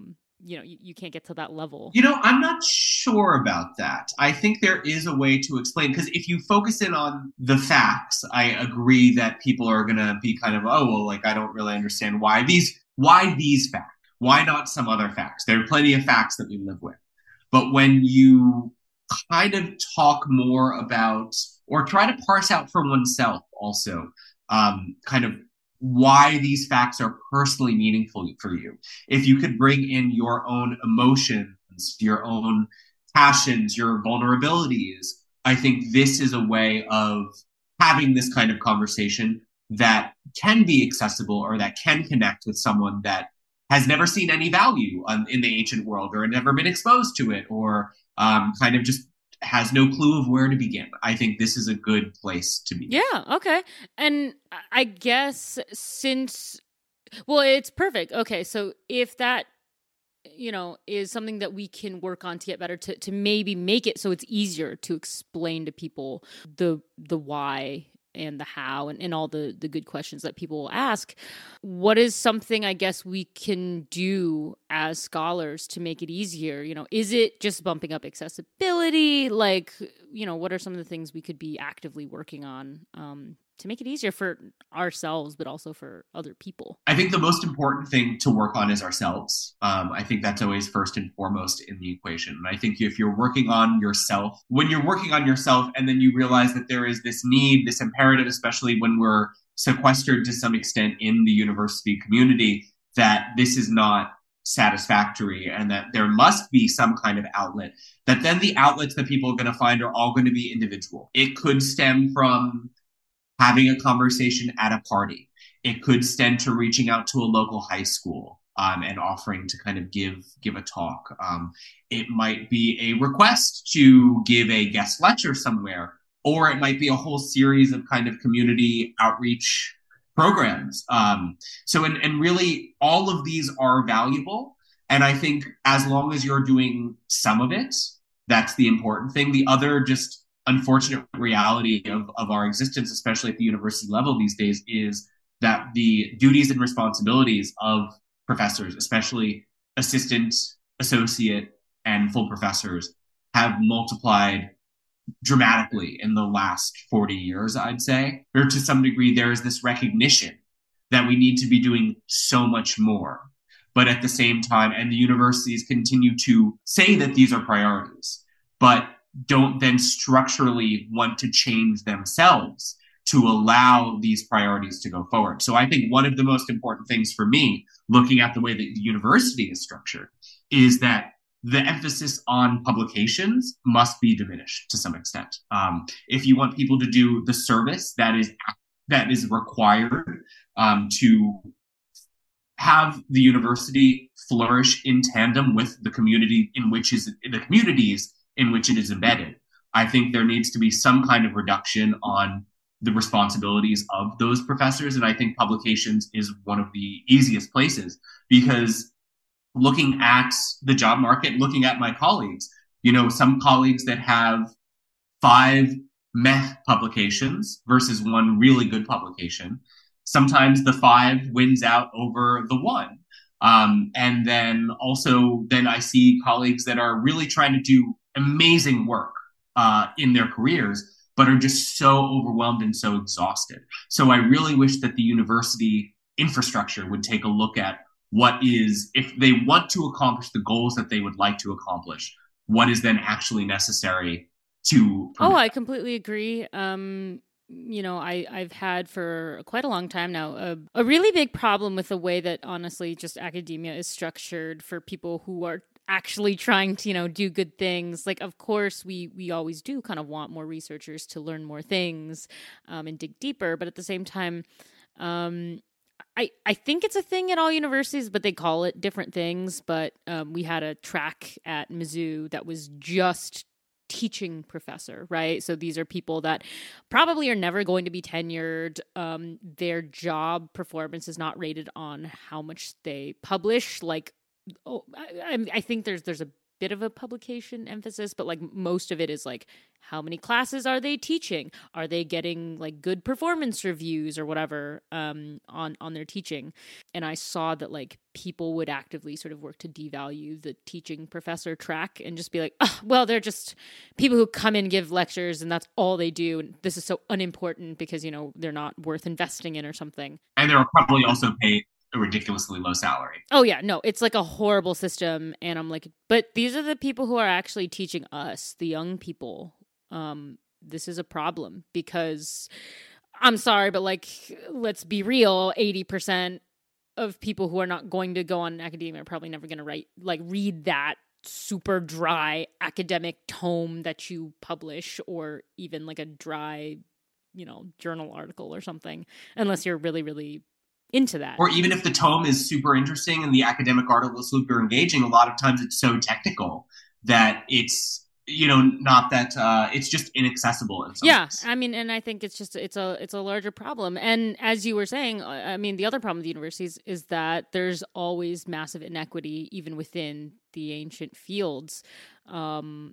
you can't get to that level. I'm not sure about that. I think there is a way to explain, because if you focus in on the facts, I agree that people are going to be kind of, oh, well, like, I don't really understand why these facts, why not some other facts? There are plenty of facts that we live with. But when you kind of talk more about, or try to parse out for oneself also, kind of why these facts are personally meaningful for you. If you could bring in your own emotions, your own passions, your vulnerabilities, I think this is a way of having this kind of conversation that can be accessible, or that can connect with someone that has never seen any value in the ancient world, or never been exposed to it, or kind of just has no clue of where to begin. I think this is a good place to begin. Yeah, okay. And I guess it's perfect. Okay, so if that, is something that we can work on to get better, to maybe make it so it's easier to explain to people the why and the how and all the good questions that people will ask. What is something I guess we can do as scholars to make it easier? Is it just bumping up accessibility? Like, what are some of the things we could be actively working on to make it easier for ourselves, but also for other people? I think the most important thing to work on is ourselves. I think that's always first and foremost in the equation. And I think if you're working on yourself, when you're working on yourself and then you realize that there is this need, this imperative, especially when we're sequestered to some extent in the university community, that this is not satisfactory and that there must be some kind of outlet, that then the outlets that people are going to find are all going to be individual. It could stem from having a conversation at a party. It could extend to reaching out to a local high school and offering to kind of give a talk. It might be a request to give a guest lecture somewhere, or it might be a whole series of kind of community outreach programs. So really all of these are valuable. And I think as long as you're doing some of it, that's the important thing. The other just unfortunate reality of our existence, especially at the university level these days, is that the duties and responsibilities of professors, especially assistant, associate, and full professors, have multiplied dramatically in the last 40 years, I'd say. Or to some degree, there is this recognition that we need to be doing so much more. But at the same time, and the universities continue to say that these are priorities, but don't then structurally want to change themselves to allow these priorities to go forward. So I think one of the most important things for me, looking at the way that the university is structured, is that the emphasis on publications must be diminished to some extent. If you want people to do the service that is required to have the university flourish in tandem with the communities in which it is embedded, I think there needs to be some kind of reduction on the responsibilities of those professors. And I think publications is one of the easiest places, because looking at the job market, looking at my colleagues, some colleagues that have 5 meh publications versus 1 really good publication, sometimes the 5 wins out over the 1. And then I see colleagues that are really trying to do amazing work in their careers, but are just so overwhelmed and so exhausted. So I really wish that the university infrastructure would take a look at if they want to accomplish the goals that they would like to accomplish, what is then actually necessary to... I completely agree. I've had for quite a long time now a really big problem with the way that, honestly, just academia is structured for people who are actually trying to, do good things. Like, of course, we always do kind of want more researchers to learn more things and dig deeper. But at the same time, I think it's a thing at all universities, but they call it different things. But we had a track at Mizzou that was just teaching professor, right? So these are people that probably are never going to be tenured. Their job performance is not rated on how much they publish. I think there's a bit of a publication emphasis, but like most of it is like, how many classes are they teaching? Are they getting like good performance reviews or whatever on their teaching? And I saw that like people would actively sort of work to devalue the teaching professor track and just be like, oh, well, they're just people who come and give lectures and that's all they do. And this is so unimportant because, they're not worth investing in or something. And they're probably also paid a ridiculously low salary. Oh yeah, no, it's like a horrible system. And I'm like, but these are the people who are actually teaching us, the young people. This is a problem because I'm sorry, but like, let's be real, 80% of people who are not going to go on academia are probably never going to read that super dry academic tome that you publish, or even like a dry, journal article or something, unless you're really, really into that. Or even if the tome is super interesting and the academic article is super engaging, a lot of times it's so technical that it's, not that it's just inaccessible in some ways. I mean, and I think it's a larger problem. And as you were saying, I mean, the other problem with universities is that there's always massive inequity even within the ancient fields. And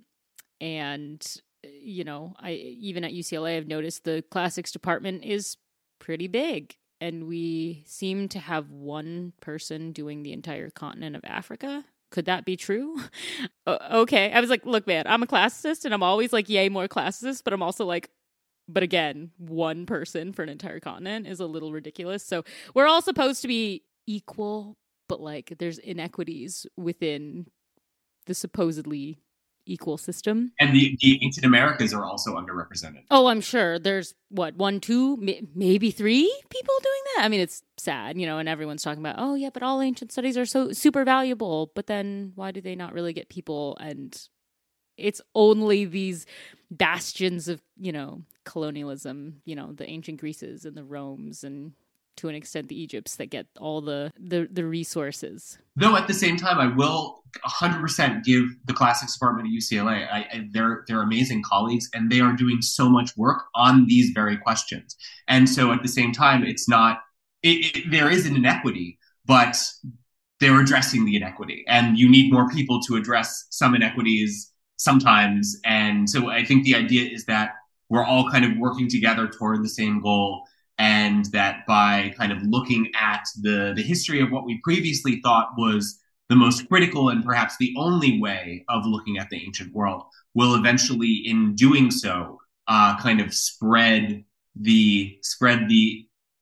I even at UCLA, I've noticed the classics department is pretty big. And we seem to have one person doing the entire continent of Africa. Could that be true? Okay. I was like, look, man, I'm a classicist and I'm always like, yay, more classicists. But I'm also like, but again, one person for an entire continent is a little ridiculous. So we're all supposed to be equal, but like there's inequities within the supposedly equal system. And the ancient Americas are also underrepresented. Oh, I'm sure. There's 1, 2, maybe 3 people doing that. I mean, it's sad, and everyone's talking about, oh yeah, but all ancient studies are so super valuable. But then why do they not really get people? And it's only these bastions of, colonialism, the ancient Greeces and the Romes and to an extent the Egypts that get all the resources. Though at the same time, I will 100% give the classics department at UCLA. They're amazing colleagues, and they are doing so much work on these very questions. And so at the same time, it's not there is an inequity, but they're addressing the inequity, and you need more people to address some inequities sometimes. And so I think the idea is that we're all kind of working together toward the same goal. And that by kind of looking at the history of what we previously thought was the most critical and perhaps the only way of looking at the ancient world, will eventually, in doing so, kind of spread the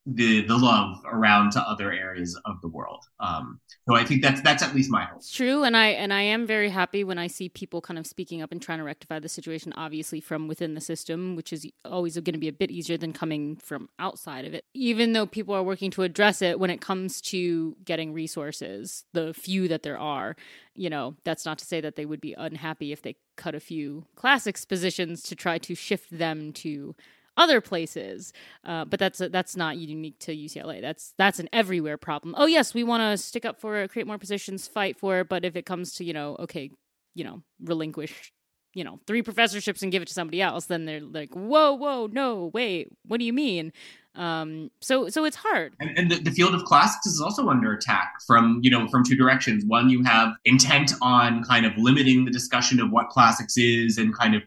the love around to other areas of the world. So I think that's at least my hope. It's true, and I am very happy when I see people kind of speaking up and trying to rectify the situation, obviously from within the system, which is always going to be a bit easier than coming from outside of it. Even though people are working to address it, when it comes to getting resources, the few that there are, that's not to say that they would be unhappy if they cut a few classics positions to try to shift them to other places, but that's not unique to UCLA. That's an everywhere problem. Oh yes, we want to stick up for it, create more positions, fight for it. But if it comes to relinquish 3 professorships and give it to somebody else, then they're like, whoa, no, wait, what do you mean? So it's hard. And the field of classics is also under attack from 2 directions. One, you have intent on kind of limiting the discussion of what classics is and kind of,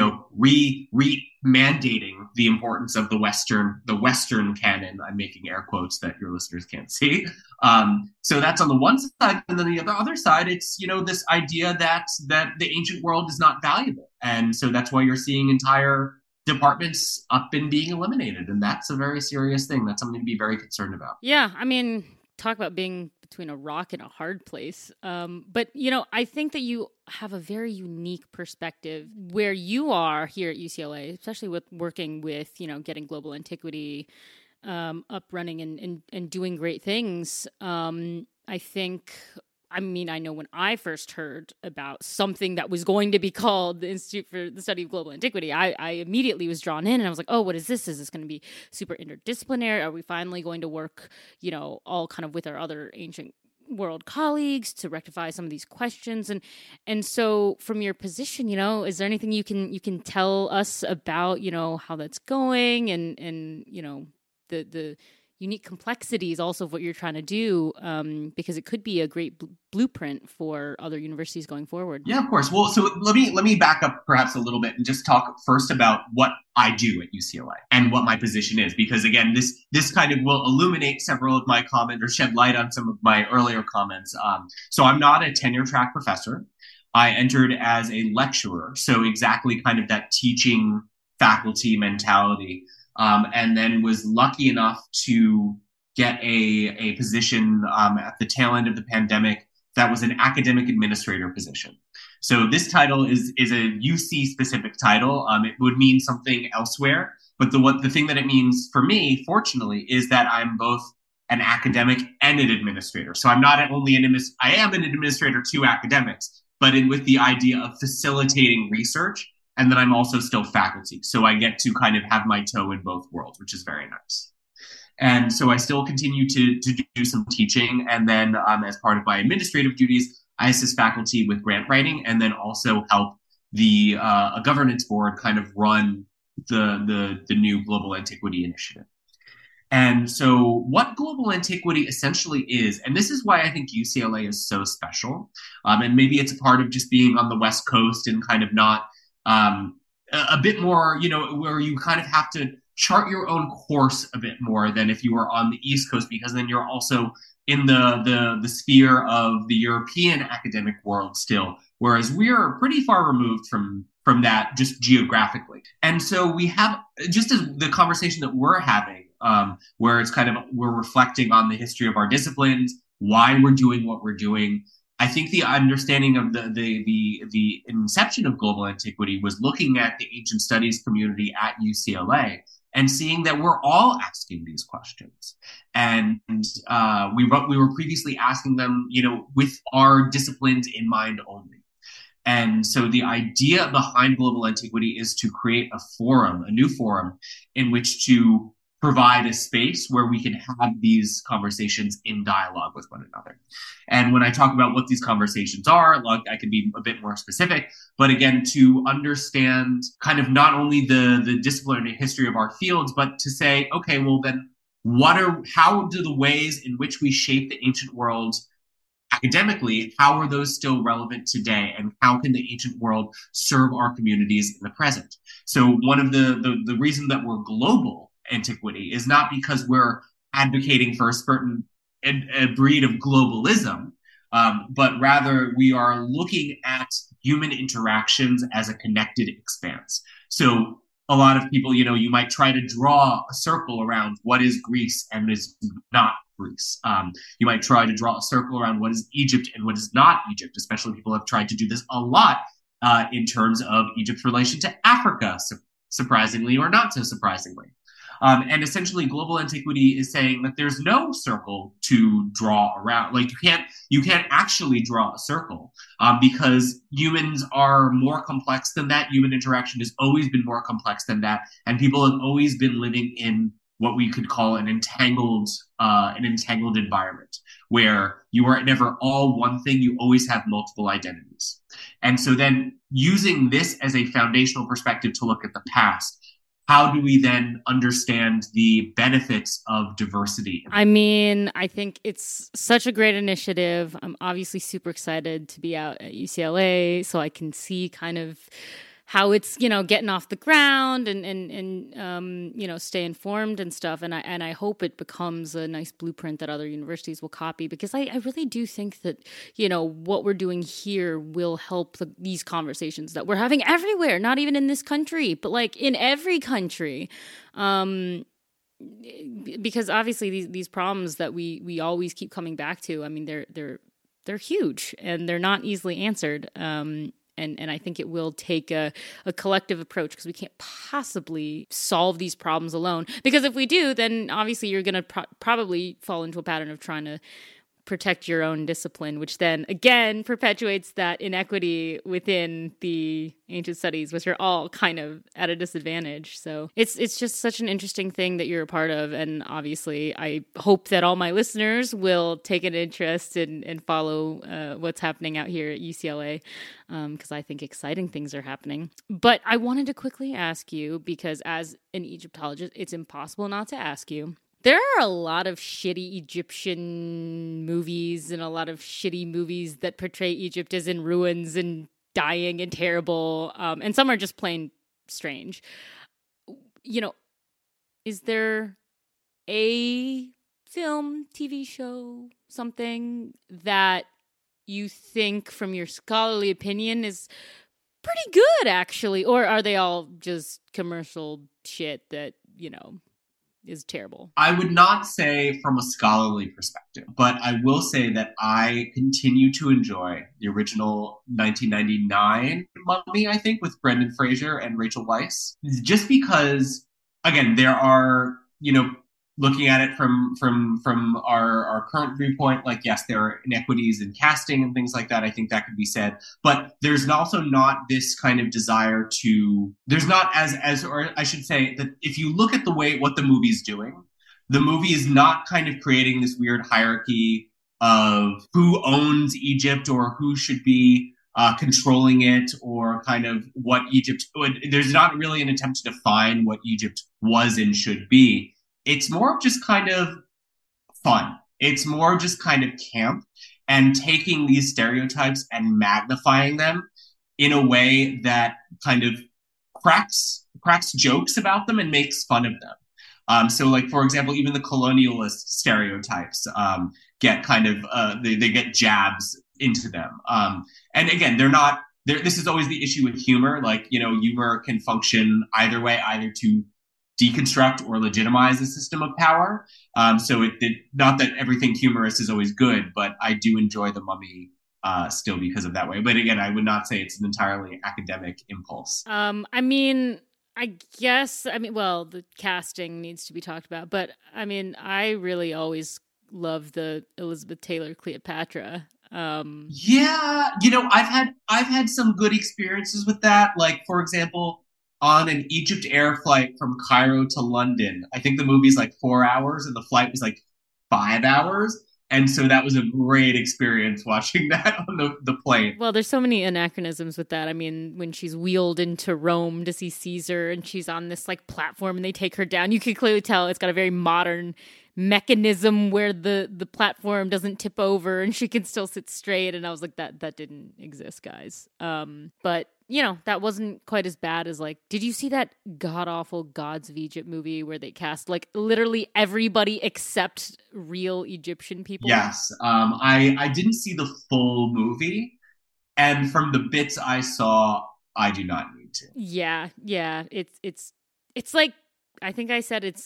mandating the importance of the Western canon. I'm making air quotes that your listeners can't see. So that's on the one side. And then the other side, it's, this idea that the ancient world is not valuable. And so that's why you're seeing entire departments up and being eliminated. And that's a very serious thing. That's something to be very concerned about. Yeah. I mean, talk about being between a rock and a hard place. But, I think that you have a very unique perspective where you are here at UCLA, especially with working with, getting global antiquity up running and doing great things. I know when I first heard about something that was going to be called the Institute for the Study of Global Antiquity, I immediately was drawn in and I was like, oh, what is this? Is this going to be super interdisciplinary? Are we finally going to work, all kind of with our other ancient world colleagues to rectify some of these questions? And so from your position, is there anything you can tell us about, how that's going and the unique complexities also of what you're trying to do, because it could be a great blueprint for other universities going forward. Yeah, of course. Well, so let me back up perhaps a little bit and just talk first about what I do at UCLA and what my position is, because again, this kind of will illuminate several of my comments or shed light on some of my earlier comments. So I'm not a tenure track professor. I entered as a lecturer, so exactly kind of that teaching faculty mentality. And then was lucky enough to get a position at the tail end of the pandemic that was an academic administrator position. So this title is a UC specific title. It would mean something elsewhere, but the thing that it means for me, fortunately, is that I'm both an academic and an administrator. So I'm not only I am an administrator to academics, but with the idea of facilitating research. And then I'm also still faculty. So I get to kind of have my toe in both worlds, which is very nice. And so I still continue to do some teaching. And then as part of my administrative duties, I assist faculty with grant writing and then also help the a governance board kind of run the new Global Antiquity Initiative. And so what global antiquity essentially is, and this is why I think UCLA is so special, and maybe it's a part of just being on the West Coast and kind of not a bit more, where you kind of have to chart your own course a bit more than if you were on the East Coast, because then you're also in the sphere of the European academic world still, whereas we're pretty far removed from that just geographically. And so we have, just as the conversation that we're having, where it's kind of, we're reflecting on the history of our disciplines, why we're doing what we're doing. I think the understanding of the inception of global antiquity was looking at the ancient studies community at UCLA and seeing that we're all asking these questions. And we were previously asking them, with our disciplines in mind only. And so the idea behind global antiquity is to create a new forum in which to provide a space where we can have these conversations in dialogue with one another. And when I talk about what these conversations are, I could be a bit more specific, but again, to understand kind of not only the disciplinary history of our fields, but to say, okay, well then, how do the ways in which we shape the ancient world academically, how are those still relevant today? And how can the ancient world serve our communities in the present? So one of the reason that we're global antiquity is not because we're advocating for a certain a breed of globalism, but rather we are looking at human interactions as a connected expanse. So a lot of people, you might try to draw a circle around what is Greece and is not Greece. You might try to draw a circle around what is Egypt and what is not Egypt, especially people have tried to do this a lot in terms of Egypt's relation to Africa, surprisingly or not so surprisingly. And essentially, global antiquity is saying that there's no circle to draw around. Like you can't actually draw a circle because humans are more complex than that. Human interaction has always been more complex than that, and people have always been living in what we could call an entangled environment where you are never all one thing. You always have multiple identities, and so then using this as a foundational perspective to look at the past. How do we then understand the benefits of diversity? I mean, I think it's such a great initiative. I'm obviously super excited to be out at UCLA so I can see kind of how it's, getting off the ground and stay informed and stuff. And I hope it becomes a nice blueprint that other universities will copy, because I really do think that, what we're doing here will help these conversations that we're having everywhere, not even in this country, but like in every country. Because obviously these problems that we always keep coming back to, I mean, they're huge and they're not easily answered. And I think it will take a collective approach, because we can't possibly solve these problems alone. Because if we do, then obviously you're going to probably fall into a pattern of trying to protect your own discipline, which then again perpetuates that inequity within the ancient studies, which are all kind of at a disadvantage. So it's just such an interesting thing that you're a part of. And obviously I hope that all my listeners will take an interest and follow what's happening out here at UCLA, because I think exciting things are happening. But I wanted to quickly ask you, because as an Egyptologist, it's impossible not to ask you, there are a lot of shitty Egyptian movies and a lot of shitty movies that portray Egypt as in ruins and dying and terrible. And some are just plain strange. Is there a film, TV show, something that you think from your scholarly opinion is pretty good, actually? Or are they all just commercial shit that, is terrible? I would not say from a scholarly perspective, but I will say that I continue to enjoy the original 1999 Mummy, I think, with Brendan Fraser and Rachel Weisz. Just because, again, there are, looking at it from our current viewpoint, like, yes, there are inequities in casting and things like that. I think that could be said, but there's also not this kind of desire there's not or I should say that if you look at what the movie's doing, the movie is not kind of creating this weird hierarchy of who owns Egypt or who should be controlling it, or kind of what Egypt, there's not really an attempt to define what Egypt was and should be. It's more just kind of fun. It's more just kind of camp and taking these stereotypes and magnifying them in a way that kind of cracks jokes about them and makes fun of them. So like, for example, even the colonialist stereotypes get kind of, they get jabs into them. And again, this is always the issue with humor. Like, humor can function either way, either to deconstruct or legitimize a system of power. So not that everything humorous is always good, but I do enjoy The Mummy still because of that way. But again, I would not say it's an entirely academic impulse. Well, the casting needs to be talked about, but I mean, I really always love the Elizabeth Taylor Cleopatra. Yeah, I've had some good experiences with that. Like, for example, on an Egypt Air flight from Cairo to London, I think the movie's like 4 hours and the flight was like 5 hours. And so that was a great experience watching that on the plane. Well, there's so many anachronisms with that. I mean, when she's wheeled into Rome to see Caesar and she's on this like platform and they take her down, you can clearly tell it's got a very modern mechanism where the platform doesn't tip over and she can still sit straight. And I was like, that didn't exist, guys. But that wasn't quite as bad as like, did you see that god-awful Gods of Egypt movie where they cast like literally everybody except real Egyptian people? Yes. I didn't see the full movie. And from the bits I saw, I do not need to. Yeah. It's like, I think I said it's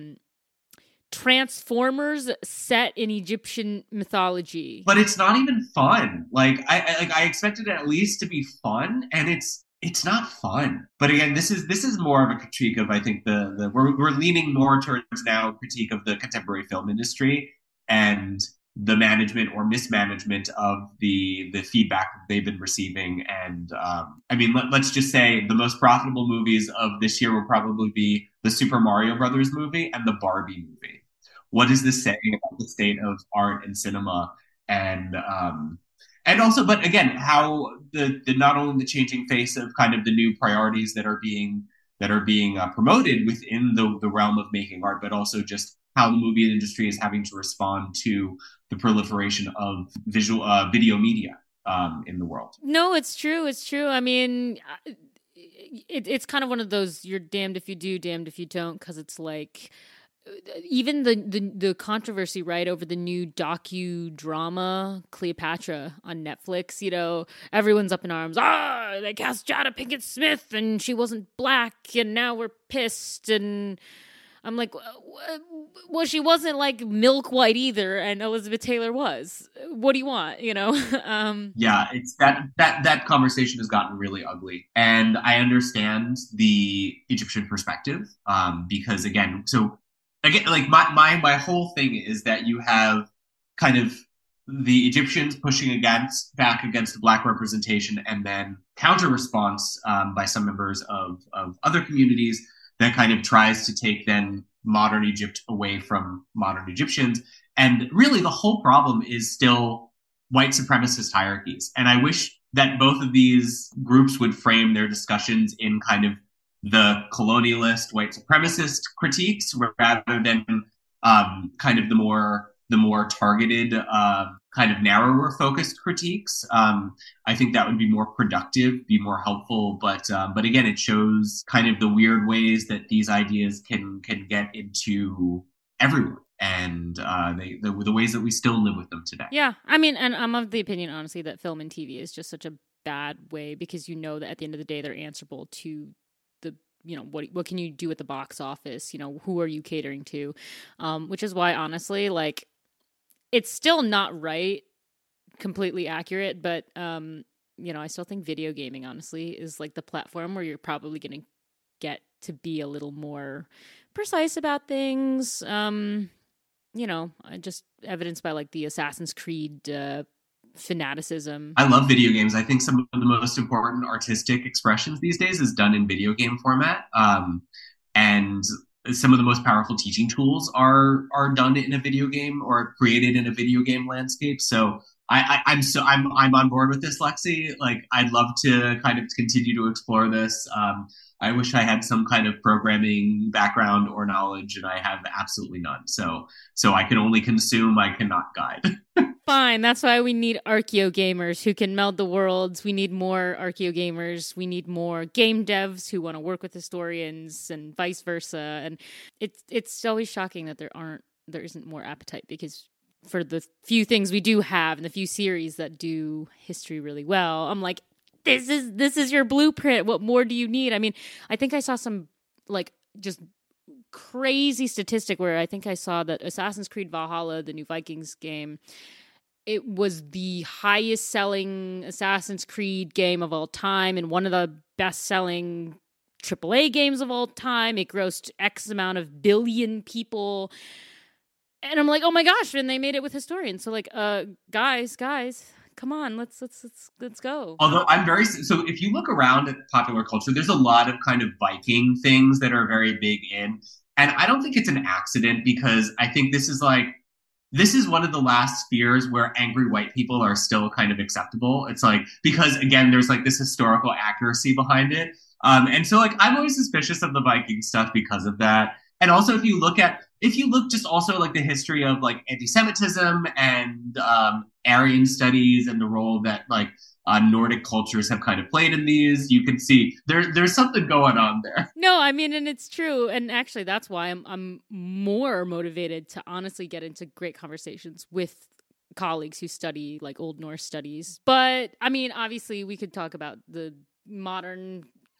Transformers set in Egyptian mythology. But it's not even fun. Like I expected it at least to be fun, and it's not fun. But again, this is more of a critique of, I think, we're leaning more towards now critique of the contemporary film industry and the management or mismanagement of the feedback that they've been receiving. And I mean, let's just say the most profitable movies of this year will probably be the Super Mario Brothers movie and the Barbie movie. What is this saying about the state of art and cinema? And also, but again, how the not only the changing face of kind of the new priorities that are being promoted within the realm of making art, but also just how the movie industry is having to respond to the proliferation of video media in the world. No, it's true. It's true. I mean, it's kind of one of those, you're damned if you do, damned if you don't, because it's like, even the controversy, right, over the new docudrama Cleopatra on Netflix, you know, everyone's up in arms. They cast Jada Pinkett Smith and she wasn't black and now we're pissed. And I'm like, well, she wasn't like milk white either, and Elizabeth Taylor was. What do you want, you know? Yeah, it's that conversation has gotten really ugly, and I understand the Egyptian perspective because again, like my whole thing is that you have kind of the Egyptians pushing back against Black representation, and then counter response by some members of other communities that kind of tries to take then modern Egypt away from modern Egyptians. And really the whole problem is still white supremacist hierarchies. And I wish that both of these groups would frame their discussions in kind of the colonialist white supremacist critiques rather than kind of the more targeted, kind of narrower focused critiques. I think that would be more productive, be more helpful. But again, it shows kind of the weird ways that these ideas can get into everyone, and the ways that we still live with them today. Yeah, I mean, and I'm of the opinion, honestly, that film and TV is just such a bad way, because you know that at the end of the day, they're answerable to the, you know, what can you do at the box office? You know, who are you catering to? Which is why, honestly, like, it's still not right, completely accurate, but, you know, I still think video gaming, honestly, is like the platform where you're probably going to get to be a little more precise about things. You know, just evidenced by like the Assassin's Creed fanaticism. I love video games. I think some of the most important artistic expressions these days is done in video game format. And some of the most powerful teaching tools are done in a video game or created in a video game landscape. So I'm on board with this, Lexi. Like, I'd love to kind of continue to explore this. I wish I had some kind of programming background or knowledge, and I have absolutely none. So I can only consume, I cannot guide. Fine. That's why we need Archeo gamers who can meld the worlds. We need more Archeo gamers. We need more game devs who want to work with historians and vice versa. And it's always shocking that there isn't more appetite, because for the few things we do have and the few series that do history really well, I'm like, this is your blueprint. What more do you need? I mean, I think I saw some like just crazy statistic where I think I saw that Assassin's Creed Valhalla, the new Vikings game, it was the highest selling Assassin's Creed game of all time and one of the best selling AAA games of all time. It grossed X amount of billion people. And I'm like, oh my gosh, and they made it with historians. So like, guys, come on, let's go. Although so if you look around at popular culture, there's a lot of kind of Viking things that are very big in. And I don't think it's an accident, because I think this is one of the last spheres where angry white people are still kind of acceptable. It's like, because again, there's like this historical accuracy behind it. And so like, I'm always suspicious of the Viking stuff because of that. And also if you look just also like the history of like anti-Semitism and Aryan studies and the role that like Nordic cultures have kind of played in these, you can see there's something going on there. No, I mean, and it's true. And actually, that's why I'm more motivated to honestly get into great conversations with colleagues who study like Old Norse studies. But I mean, obviously, we could talk about the modern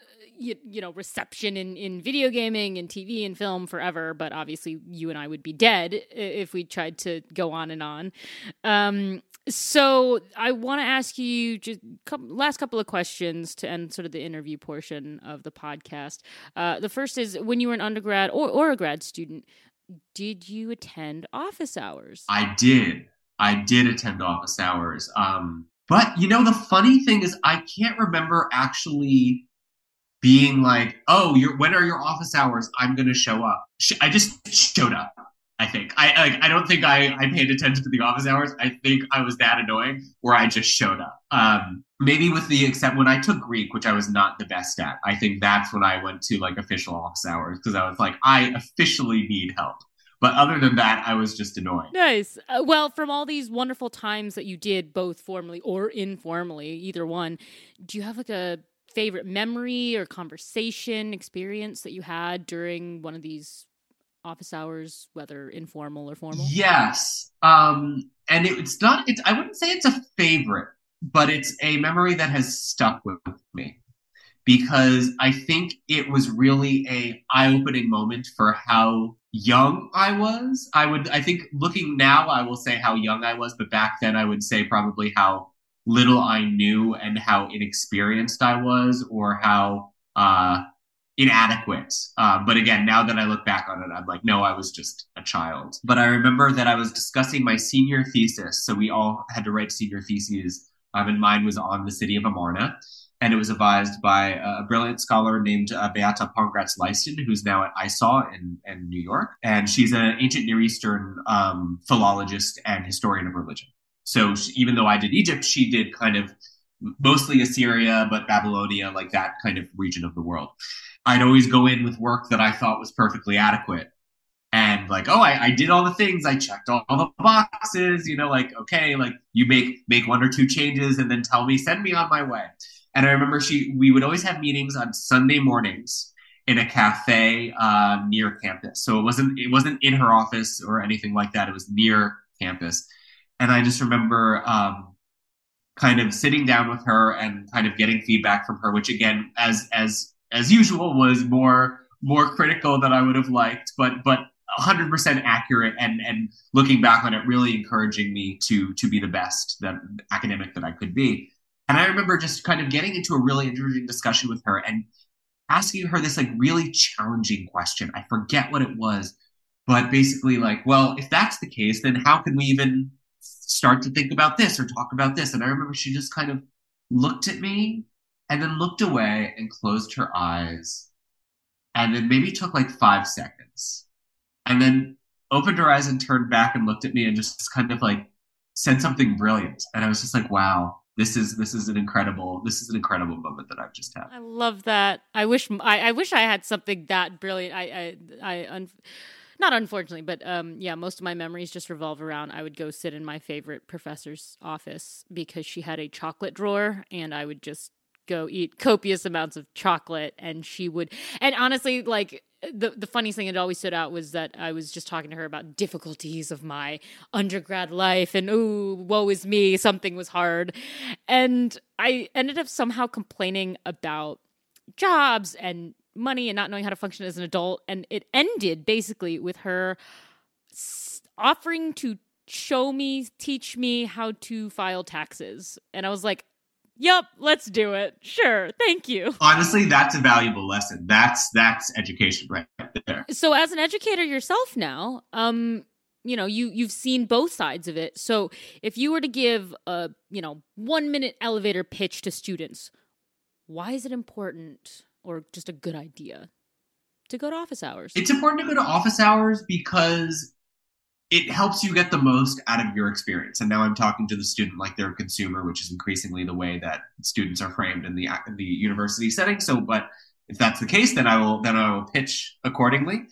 reception in video gaming and TV and film forever, but obviously you and I would be dead if we tried to go on and on. So I want to ask you just last couple of questions to end sort of the interview portion of the podcast. The first is, when you were an undergrad or a grad student, did you attend office hours? I did attend office hours. But the funny thing is, I can't remember actually being like, oh, when are your office hours? I'm going to show up. I just showed up. I think I don't think I paid attention to the office hours. I think I was that annoying where I just showed up. Maybe with the except when I took Greek, which I was not the best at. I think that's when I went to like official office hours, because I was like, I officially need help. But other than that, I was just annoying. Nice. Well, from all these wonderful times that you did, both formally or informally, either one, do you have like a favorite memory or conversation experience that you had during one of these office hours, whether informal or formal? Yes. And I wouldn't say it's a favorite, but it's a memory that has stuck with me, because I think it was really a eye-opening moment for how young I was. I think looking now, I will say how young I was, but back then I would say probably how little I knew and how inexperienced I was, or how, inadequate. But again, now that I look back on it, I'm like, no, I was just a child. But I remember that I was discussing my senior thesis. So we all had to write senior theses. And mine was on the city of Amarna. And it was advised by a brilliant scholar named Beata Pongratz-Leisten, who's now at ISAW in New York. And she's an ancient Near Eastern philologist and historian of religion. So even though I did Egypt, she did kind of mostly Assyria, but Babylonia, like that kind of region of the world. I'd always go in with work that I thought was perfectly adequate. And like, oh, I did all the things. I checked all the boxes, like, okay, like you make one or two changes and then tell me, send me on my way. And I remember we would always have meetings on Sunday mornings in a cafe near campus. So it wasn't in her office or anything like that. It was near campus. And I just remember kind of sitting down with her and kind of getting feedback from her, which again, as usual, was more critical than I would have liked, but 100% accurate, and looking back on it, really encouraging me to be the best academic that I could be. And I remember just kind of getting into a really interesting discussion with her and asking her this like really challenging question. I forget what it was, but basically like, well, if that's the case, then how can we even start to think about this or talk about this? And I remember she just kind of looked at me and then looked away and closed her eyes, and then maybe took like 5 seconds, and then opened her eyes and turned back and looked at me and just kind of like said something brilliant. And I was just like, wow, this is an incredible moment that I've just had. I love that. I wish I had something that brilliant. Not unfortunately, but most of my memories just revolve around, I would go sit in my favorite professor's office because she had a chocolate drawer, and I would just go eat copious amounts of chocolate, and she would, and honestly, like the funniest thing that always stood out was that I was just talking to her about difficulties of my undergrad life, and ooh, woe is me, something was hard, and I ended up somehow complaining about jobs and money and not knowing how to function as an adult, and it ended basically with her offering to teach me how to file taxes, and I was like, yep, let's do it. Sure. Thank you. Honestly, that's a valuable lesson. That's education right there. So as an educator yourself now, you've seen both sides of it. So if you were to give a, 1-minute elevator pitch to students, why is it important or just a good idea to go to office hours? It's important to go to office hours because it helps you get the most out of your experience. And now I'm talking to the student like they're a consumer, which is increasingly the way that students are framed in the university setting. So, but if that's the case, then I will pitch accordingly.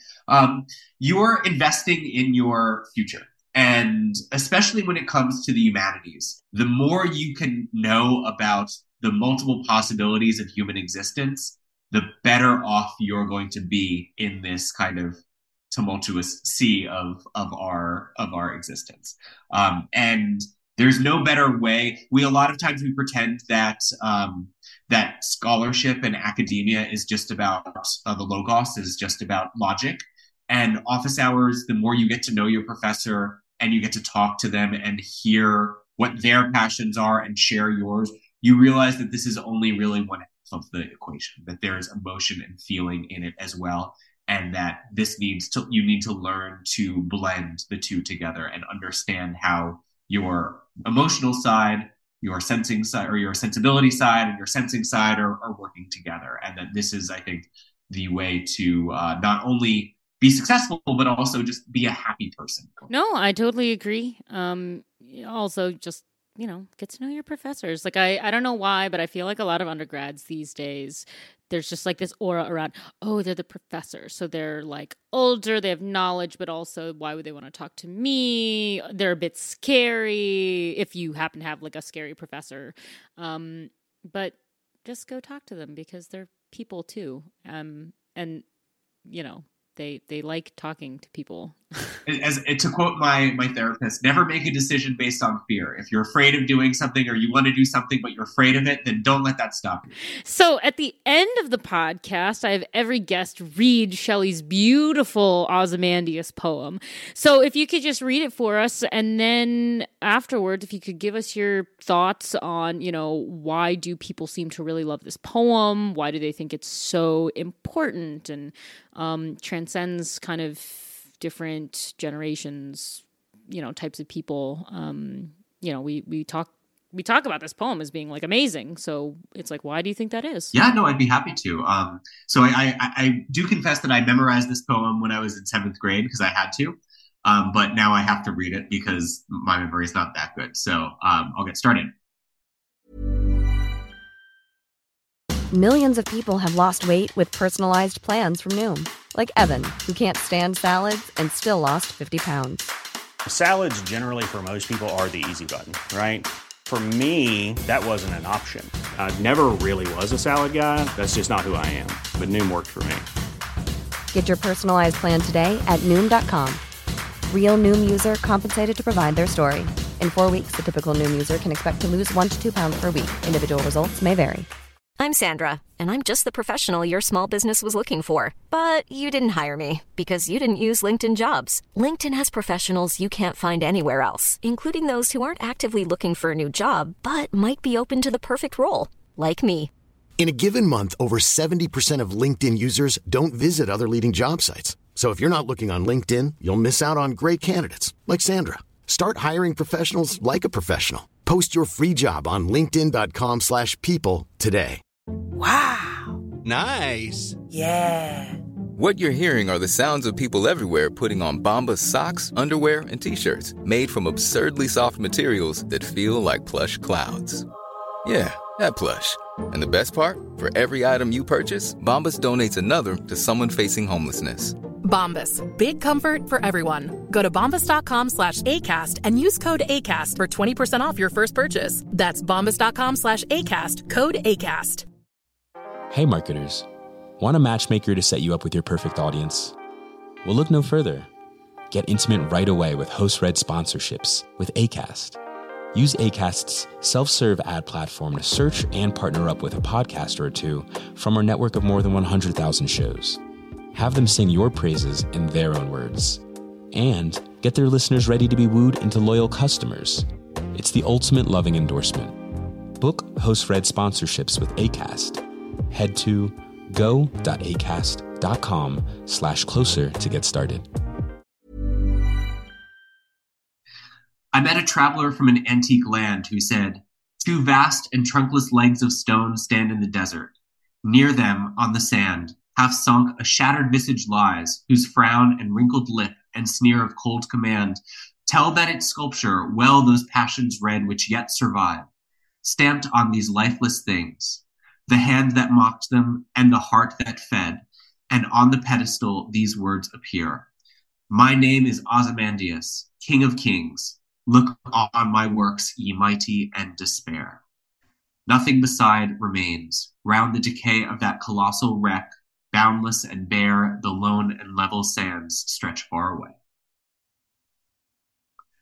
You're investing in your future. And especially when it comes to the humanities, the more you can know about the multiple possibilities of human existence, the better off you're going to be in this kind of tumultuous sea of our existence. And There's no better way. A lot of times we pretend that that scholarship and academia is just about the logos, is just about logic. And office hours, the more you get to know your professor and you get to talk to them and hear what their passions are and share yours, you realize that this is only really one half of the equation, that there is emotion and feeling in it as well. And that you need to learn to blend the two together and understand how your emotional side, your sensing side, or your sensibility side and your sensing side are working together. And that this is, I think, the way to not only be successful, but also just be a happy person. No, I totally agree. Also, just, get to know your professors. Like, I don't know why, but I feel like a lot of undergrads these days, there's just like this aura around, oh, they're the professor. So they're like older, they have knowledge, but also why would they want to talk to me? They're a bit scary if you happen to have like a scary professor. But just go talk to them because they're people too. And, they like talking to people. To quote my therapist, never make a decision based on fear. If you're afraid of doing something or you want to do something but you're afraid of it, then don't let that stop you. So at the end of the podcast, I have every guest read Shelley's beautiful Ozymandias poem. So if you could just read it for us, and then afterwards, if you could give us your thoughts on, why do people seem to really love this poem? Why do they think it's so important and transcends kind of different generations, types of people. We talk about this poem as being like amazing. So it's like, why do you think that is? Yeah, no, I'd be happy to. So I do confess that I memorized this poem when I was in 7th grade because I had to. But now I have to read it because my memory is not that good. So I'll get started. Millions of people have lost weight with personalized plans from Noom. Like Evan, who can't stand salads and still lost 50 pounds. Salads generally for most people are the easy button, right? For me, that wasn't an option. I never really was a salad guy. That's just not who I am. But Noom worked for me. Get your personalized plan today at Noom.com. Real Noom user compensated to provide their story. In 4 weeks, the typical Noom user can expect to lose 1 to 2 pounds per week. Individual results may vary. I'm Sandra, and I'm just the professional your small business was looking for. But you didn't hire me because you didn't use LinkedIn Jobs. LinkedIn has professionals you can't find anywhere else, including those who aren't actively looking for a new job, but might be open to the perfect role, like me. In a given month, over 70% of LinkedIn users don't visit other leading job sites. So if you're not looking on LinkedIn, you'll miss out on great candidates like Sandra. Start hiring professionals like a professional. Post your free job on linkedin.com/people today. Wow. Nice. Yeah. What you're hearing are the sounds of people everywhere putting on Bombas socks, underwear, and T-shirts made from absurdly soft materials that feel like plush clouds. Yeah, that plush. And the best part? For every item you purchase, Bombas donates another to someone facing homelessness. Bombas. Big comfort for everyone. Go to bombas.com/ACAST and use code ACAST for 20% off your first purchase. That's bombas.com/ACAST. Code ACAST. Hey marketers, want a matchmaker to set you up with your perfect audience? Well, look no further. Get intimate right away with host-read sponsorships with Acast. Use Acast's self-serve ad platform to search and partner up with a podcaster or two from our network of more than 100,000 shows. Have them sing your praises in their own words. And get their listeners ready to be wooed into loyal customers. It's the ultimate loving endorsement. Book host-read sponsorships with Acast. Head to go.acast.com/closer to get started. I met a traveler from an antique land who said, "Two vast and trunkless legs of stone stand in the desert. Near them, on the sand, half sunk, a shattered visage lies, whose frown and wrinkled lip and sneer of cold command tell that its sculpture well those passions read which yet survive, stamped on these lifeless things. The hand that mocked them, and the heart that fed, and on the pedestal these words appear. My name is Ozymandias, King of Kings. Look on my works, ye mighty, and despair. Nothing beside remains. Round the decay of that colossal wreck, boundless and bare, the lone and level sands stretch far away."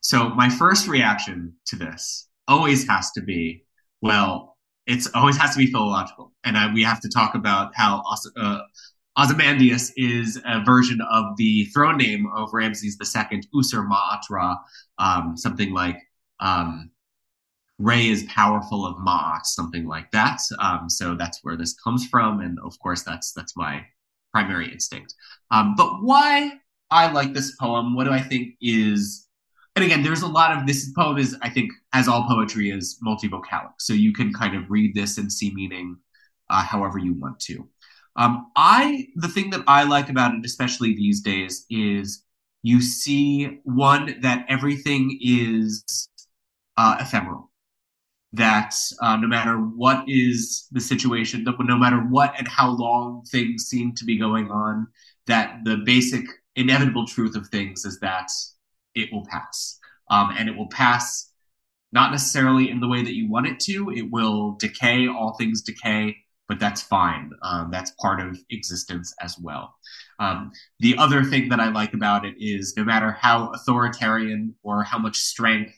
So my first reaction to this always has to be, well, it's always has to be philological. And we have to talk about how Ozymandias is a version of the throne name of Ramses II, Usur-Ma'at Ra, something like Re is powerful of Ma'at, something like that. So that's where this comes from. And of course, that's my primary instinct. But why I like this poem, what do I think is, and again, there's a lot of, this poem is, I think, as all poetry is, multivocalic. So you can kind of read this and see meaning however you want to. The thing that I like about it, especially these days, is you see, one, that everything is ephemeral. That no matter what is the situation, no matter what and how long things seem to be going on, that the basic inevitable truth of things is that it will pass. And it will pass not necessarily in the way that you want it to. It will decay, all things decay, but that's fine. That's part of existence as well. The other thing that I like about it is no matter how authoritarian or how much strength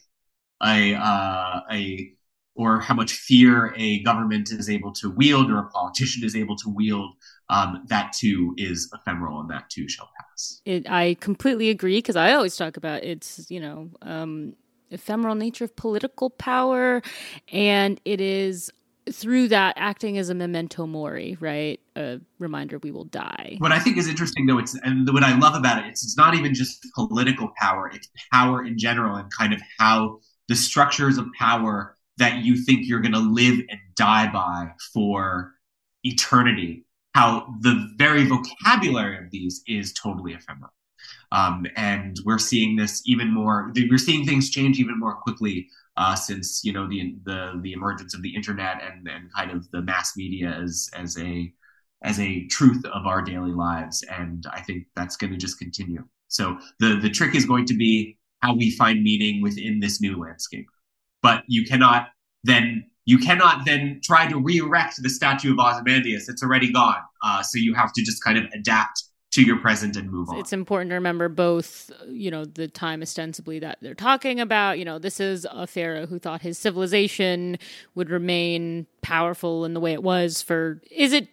or how much fear a government is able to wield or a politician is able to wield, that too is ephemeral and that too shall pass. I completely agree, because I always talk about its, ephemeral nature of political power, and it is through that acting as a memento mori, right? A reminder we will die. What I think is interesting, though, and what I love about it, it's not even just political power, it's power in general, and kind of how the structures of power that you think you're going to live and die by for eternity, how the very vocabulary of these is totally ephemeral. And we're seeing this even more, we're seeing things change even more quickly since, the emergence of the internet and kind of the mass media as a truth of our daily lives. And I think that's going to just continue. So the trick is going to be how we find meaning within this new landscape. But you cannot then try to re-erect the statue of Ozymandias. It's already gone. So you have to just kind of adapt to your present and move on. It's important to remember both, the time ostensibly that they're talking about. This is a pharaoh who thought his civilization would remain powerful in the way it was for. Is it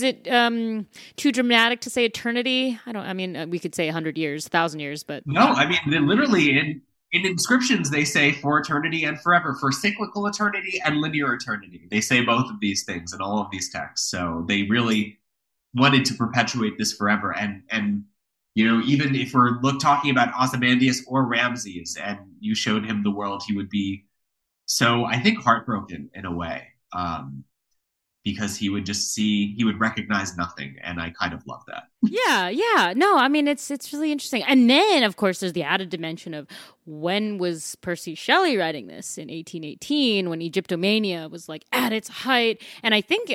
too dramatic to say eternity? We could say 100 years, 1,000 years, but no. Literally in inscriptions, they say for eternity and forever, for cyclical eternity and linear eternity. They say both of these things in all of these texts. So they really wanted to perpetuate this forever. And even if we're talking about Ozymandias or Ramses, and you showed him the world, he would be so, I think, heartbroken in a way, because he would recognize nothing. And I kind of love that. Yeah. No, it's really interesting. And then, of course, there's the added dimension of when was Percy Shelley writing this? In 1818, when Egyptomania was at its height. And I think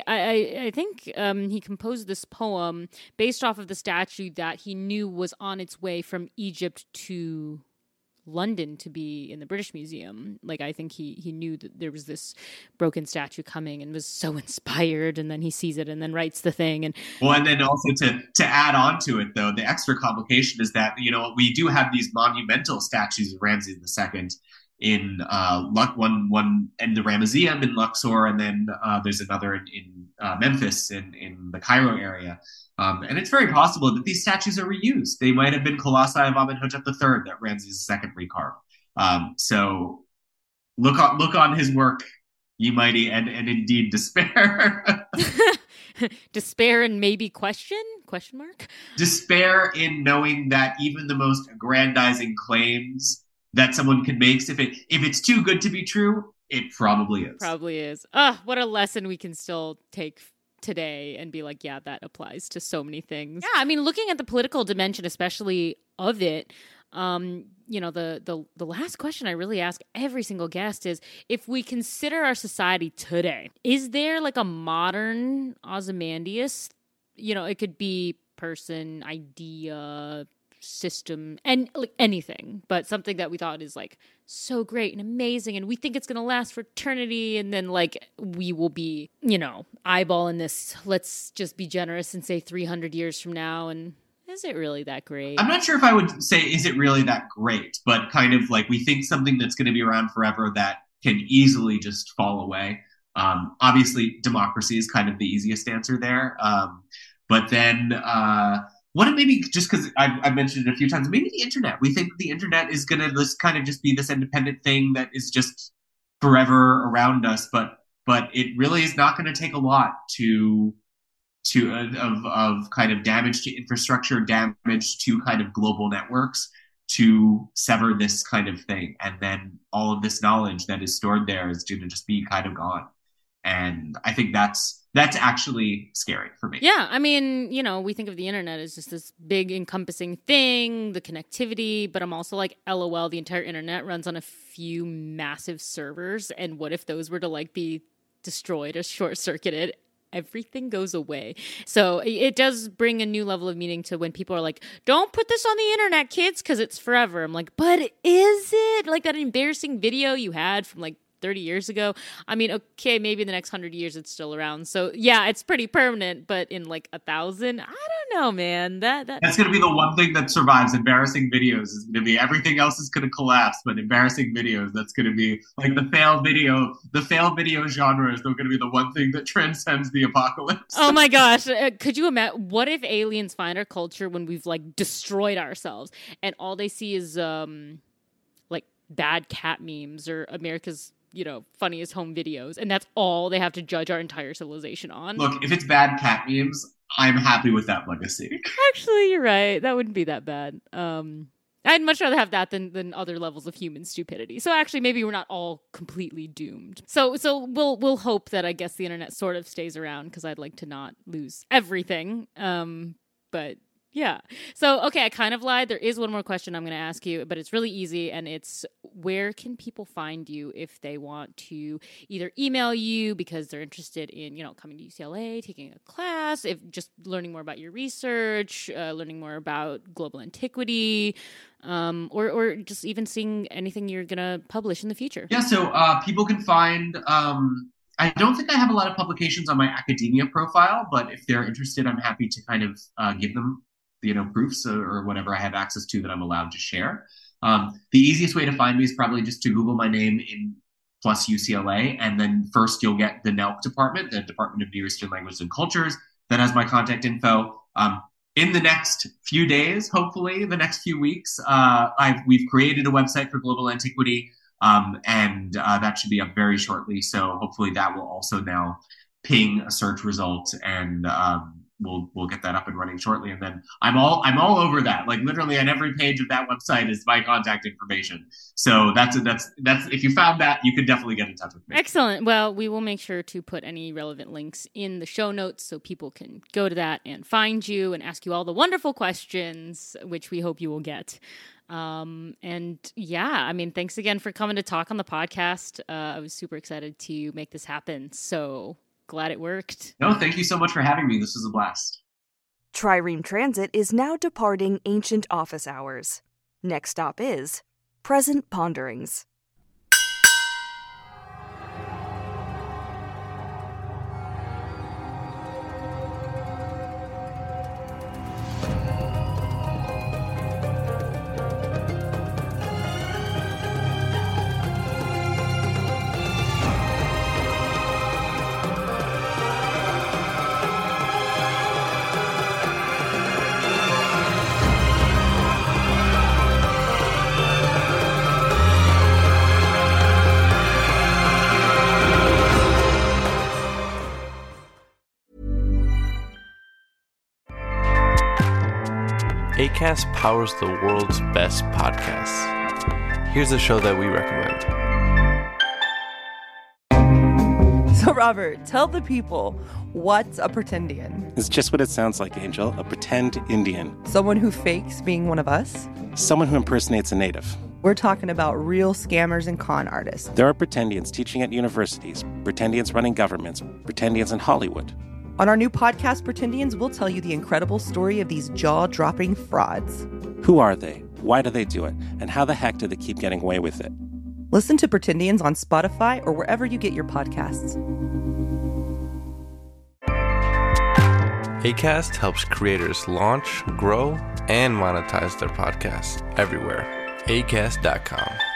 he composed this poem based off of the statue that he knew was on its way from Egypt to London to be in the British Museum. I think he knew that there was this broken statue coming and was so inspired, and then he sees it and then writes the thing. And then also to add on to it, though, the extra complication is that we do have these monumental statues of Ramses II in one in the Ramesseum in Luxor, and then there's another in Memphis in the Cairo area. And it's very possible that these statues are reused. They might have been colossi of Amenhotep III that Ramses II recarved. So look on his work, ye mighty, and indeed despair. Despair and maybe question mark? Despair in knowing that even the most aggrandizing claims that someone can make, if it's too good to be true, it probably is. Probably is. What a lesson we can still take today and be yeah, that applies to so many things. Yeah, looking at the political dimension, especially of it, the last question I really ask every single guest is, if we consider our society today, is there a modern Ozymandias? It could be person, idea, system, and anything, but something that we thought is so great and amazing, and we think it's going to last for eternity, and then we will be eyeballing this, let's just be generous and say 300 years from now, and is it really that great? I'm not sure if I would say, is it really that great? But kind of like, we think something that's going to be around forever that can easily just fall away. Obviously, democracy is kind of the easiest answer there. But then what it maybe, just because I've mentioned it a few times, maybe the internet. We think the internet is going to kind of just be this independent thing that is just forever around us. But it really is not going to take a lot of kind of damage to infrastructure, damage to kind of global networks to sever this kind of thing. And then all of this knowledge that is stored there is going to just be kind of gone. And I think that's actually scary for me. Yeah, I mean, we think of the internet as just this big encompassing thing, the connectivity, but I'm also like, LOL, the entire internet runs on a few massive servers. And what if those were to like be destroyed or short-circuited? Everything goes away. So it does bring a new level of meaning to when people are like, don't put this on the internet, kids, because it's forever. I'm like, but is it? Like that embarrassing video you had from like 30 years ago. I mean, okay, maybe in the next 100 years it's still around. So yeah, it's pretty permanent, but in like 1,000, I don't know, man. That's going to be the one thing that survives. Embarrassing videos is going to be, everything else is going to collapse, but embarrassing videos, that's going to be like the failed video genre is still going to be the one thing that transcends the apocalypse. Oh my gosh. Could you imagine, what if aliens find our culture when we've like destroyed ourselves and all they see is like bad cat memes or America's funniest home videos, and that's all they have to judge our entire civilization on? Look, if it's bad cat memes, I'm happy with that legacy. Actually, you're right. That wouldn't be that bad. I'd much rather have that than other levels of human stupidity. So actually, maybe we're not all completely doomed. So we'll hope that, I guess, the internet sort of stays around, because I'd like to not lose everything. But yeah. So, okay, I kind of lied. There is one more question I'm going to ask you, but it's really easy, and it's, where can people find you if they want to either email you because they're interested in, coming to UCLA, taking a class, if just learning more about your research, learning more about global antiquity, or just even seeing anything you're going to publish in the future? Yeah, so people can find... I don't think I have a lot of publications on my academia profile, but if they're interested, I'm happy to kind of give them proofs or whatever I have access to that I'm allowed to share. The easiest way to find me is probably just to Google my name in plus UCLA, and then first you'll get the NELC department, the Department of Near Eastern Languages and Cultures, that has my contact info. In the next few days, hopefully the next few weeks, we've created a website for global antiquity, and that should be up very shortly. So hopefully that will also now ping a search result, and we'll get that up and running shortly. And then I'm all over that. Like literally on every page of that website is my contact information. So that's if you found that, you could definitely get in touch with me. Excellent. Well, we will make sure to put any relevant links in the show notes so people can go to that and find you and ask you all the wonderful questions, which we hope you will get. And yeah, I mean, thanks again for coming to talk on the podcast. I was super excited to make this happen. So glad it worked. No, thank you so much for having me. This was a blast. Trireme Transit is now departing ancient office hours. Next stop is Present Ponderings. Acast powers the world's best podcasts. Here's a show that we recommend. So, Robert, tell the people, what's a pretendian? It's just what it sounds like, Angel. A pretend Indian. Someone who fakes being one of us? Someone who impersonates a native. We're talking about real scammers and con artists. There are pretendians teaching at universities, pretendians running governments, pretendians in Hollywood. On our new podcast, Pretendians, we'll tell you the incredible story of these jaw-dropping frauds. Who are they? Why do they do it? And how the heck do they keep getting away with it? Listen to Pretendians on Spotify or wherever you get your podcasts. Acast helps creators launch, grow, and monetize their podcasts everywhere. Acast.com.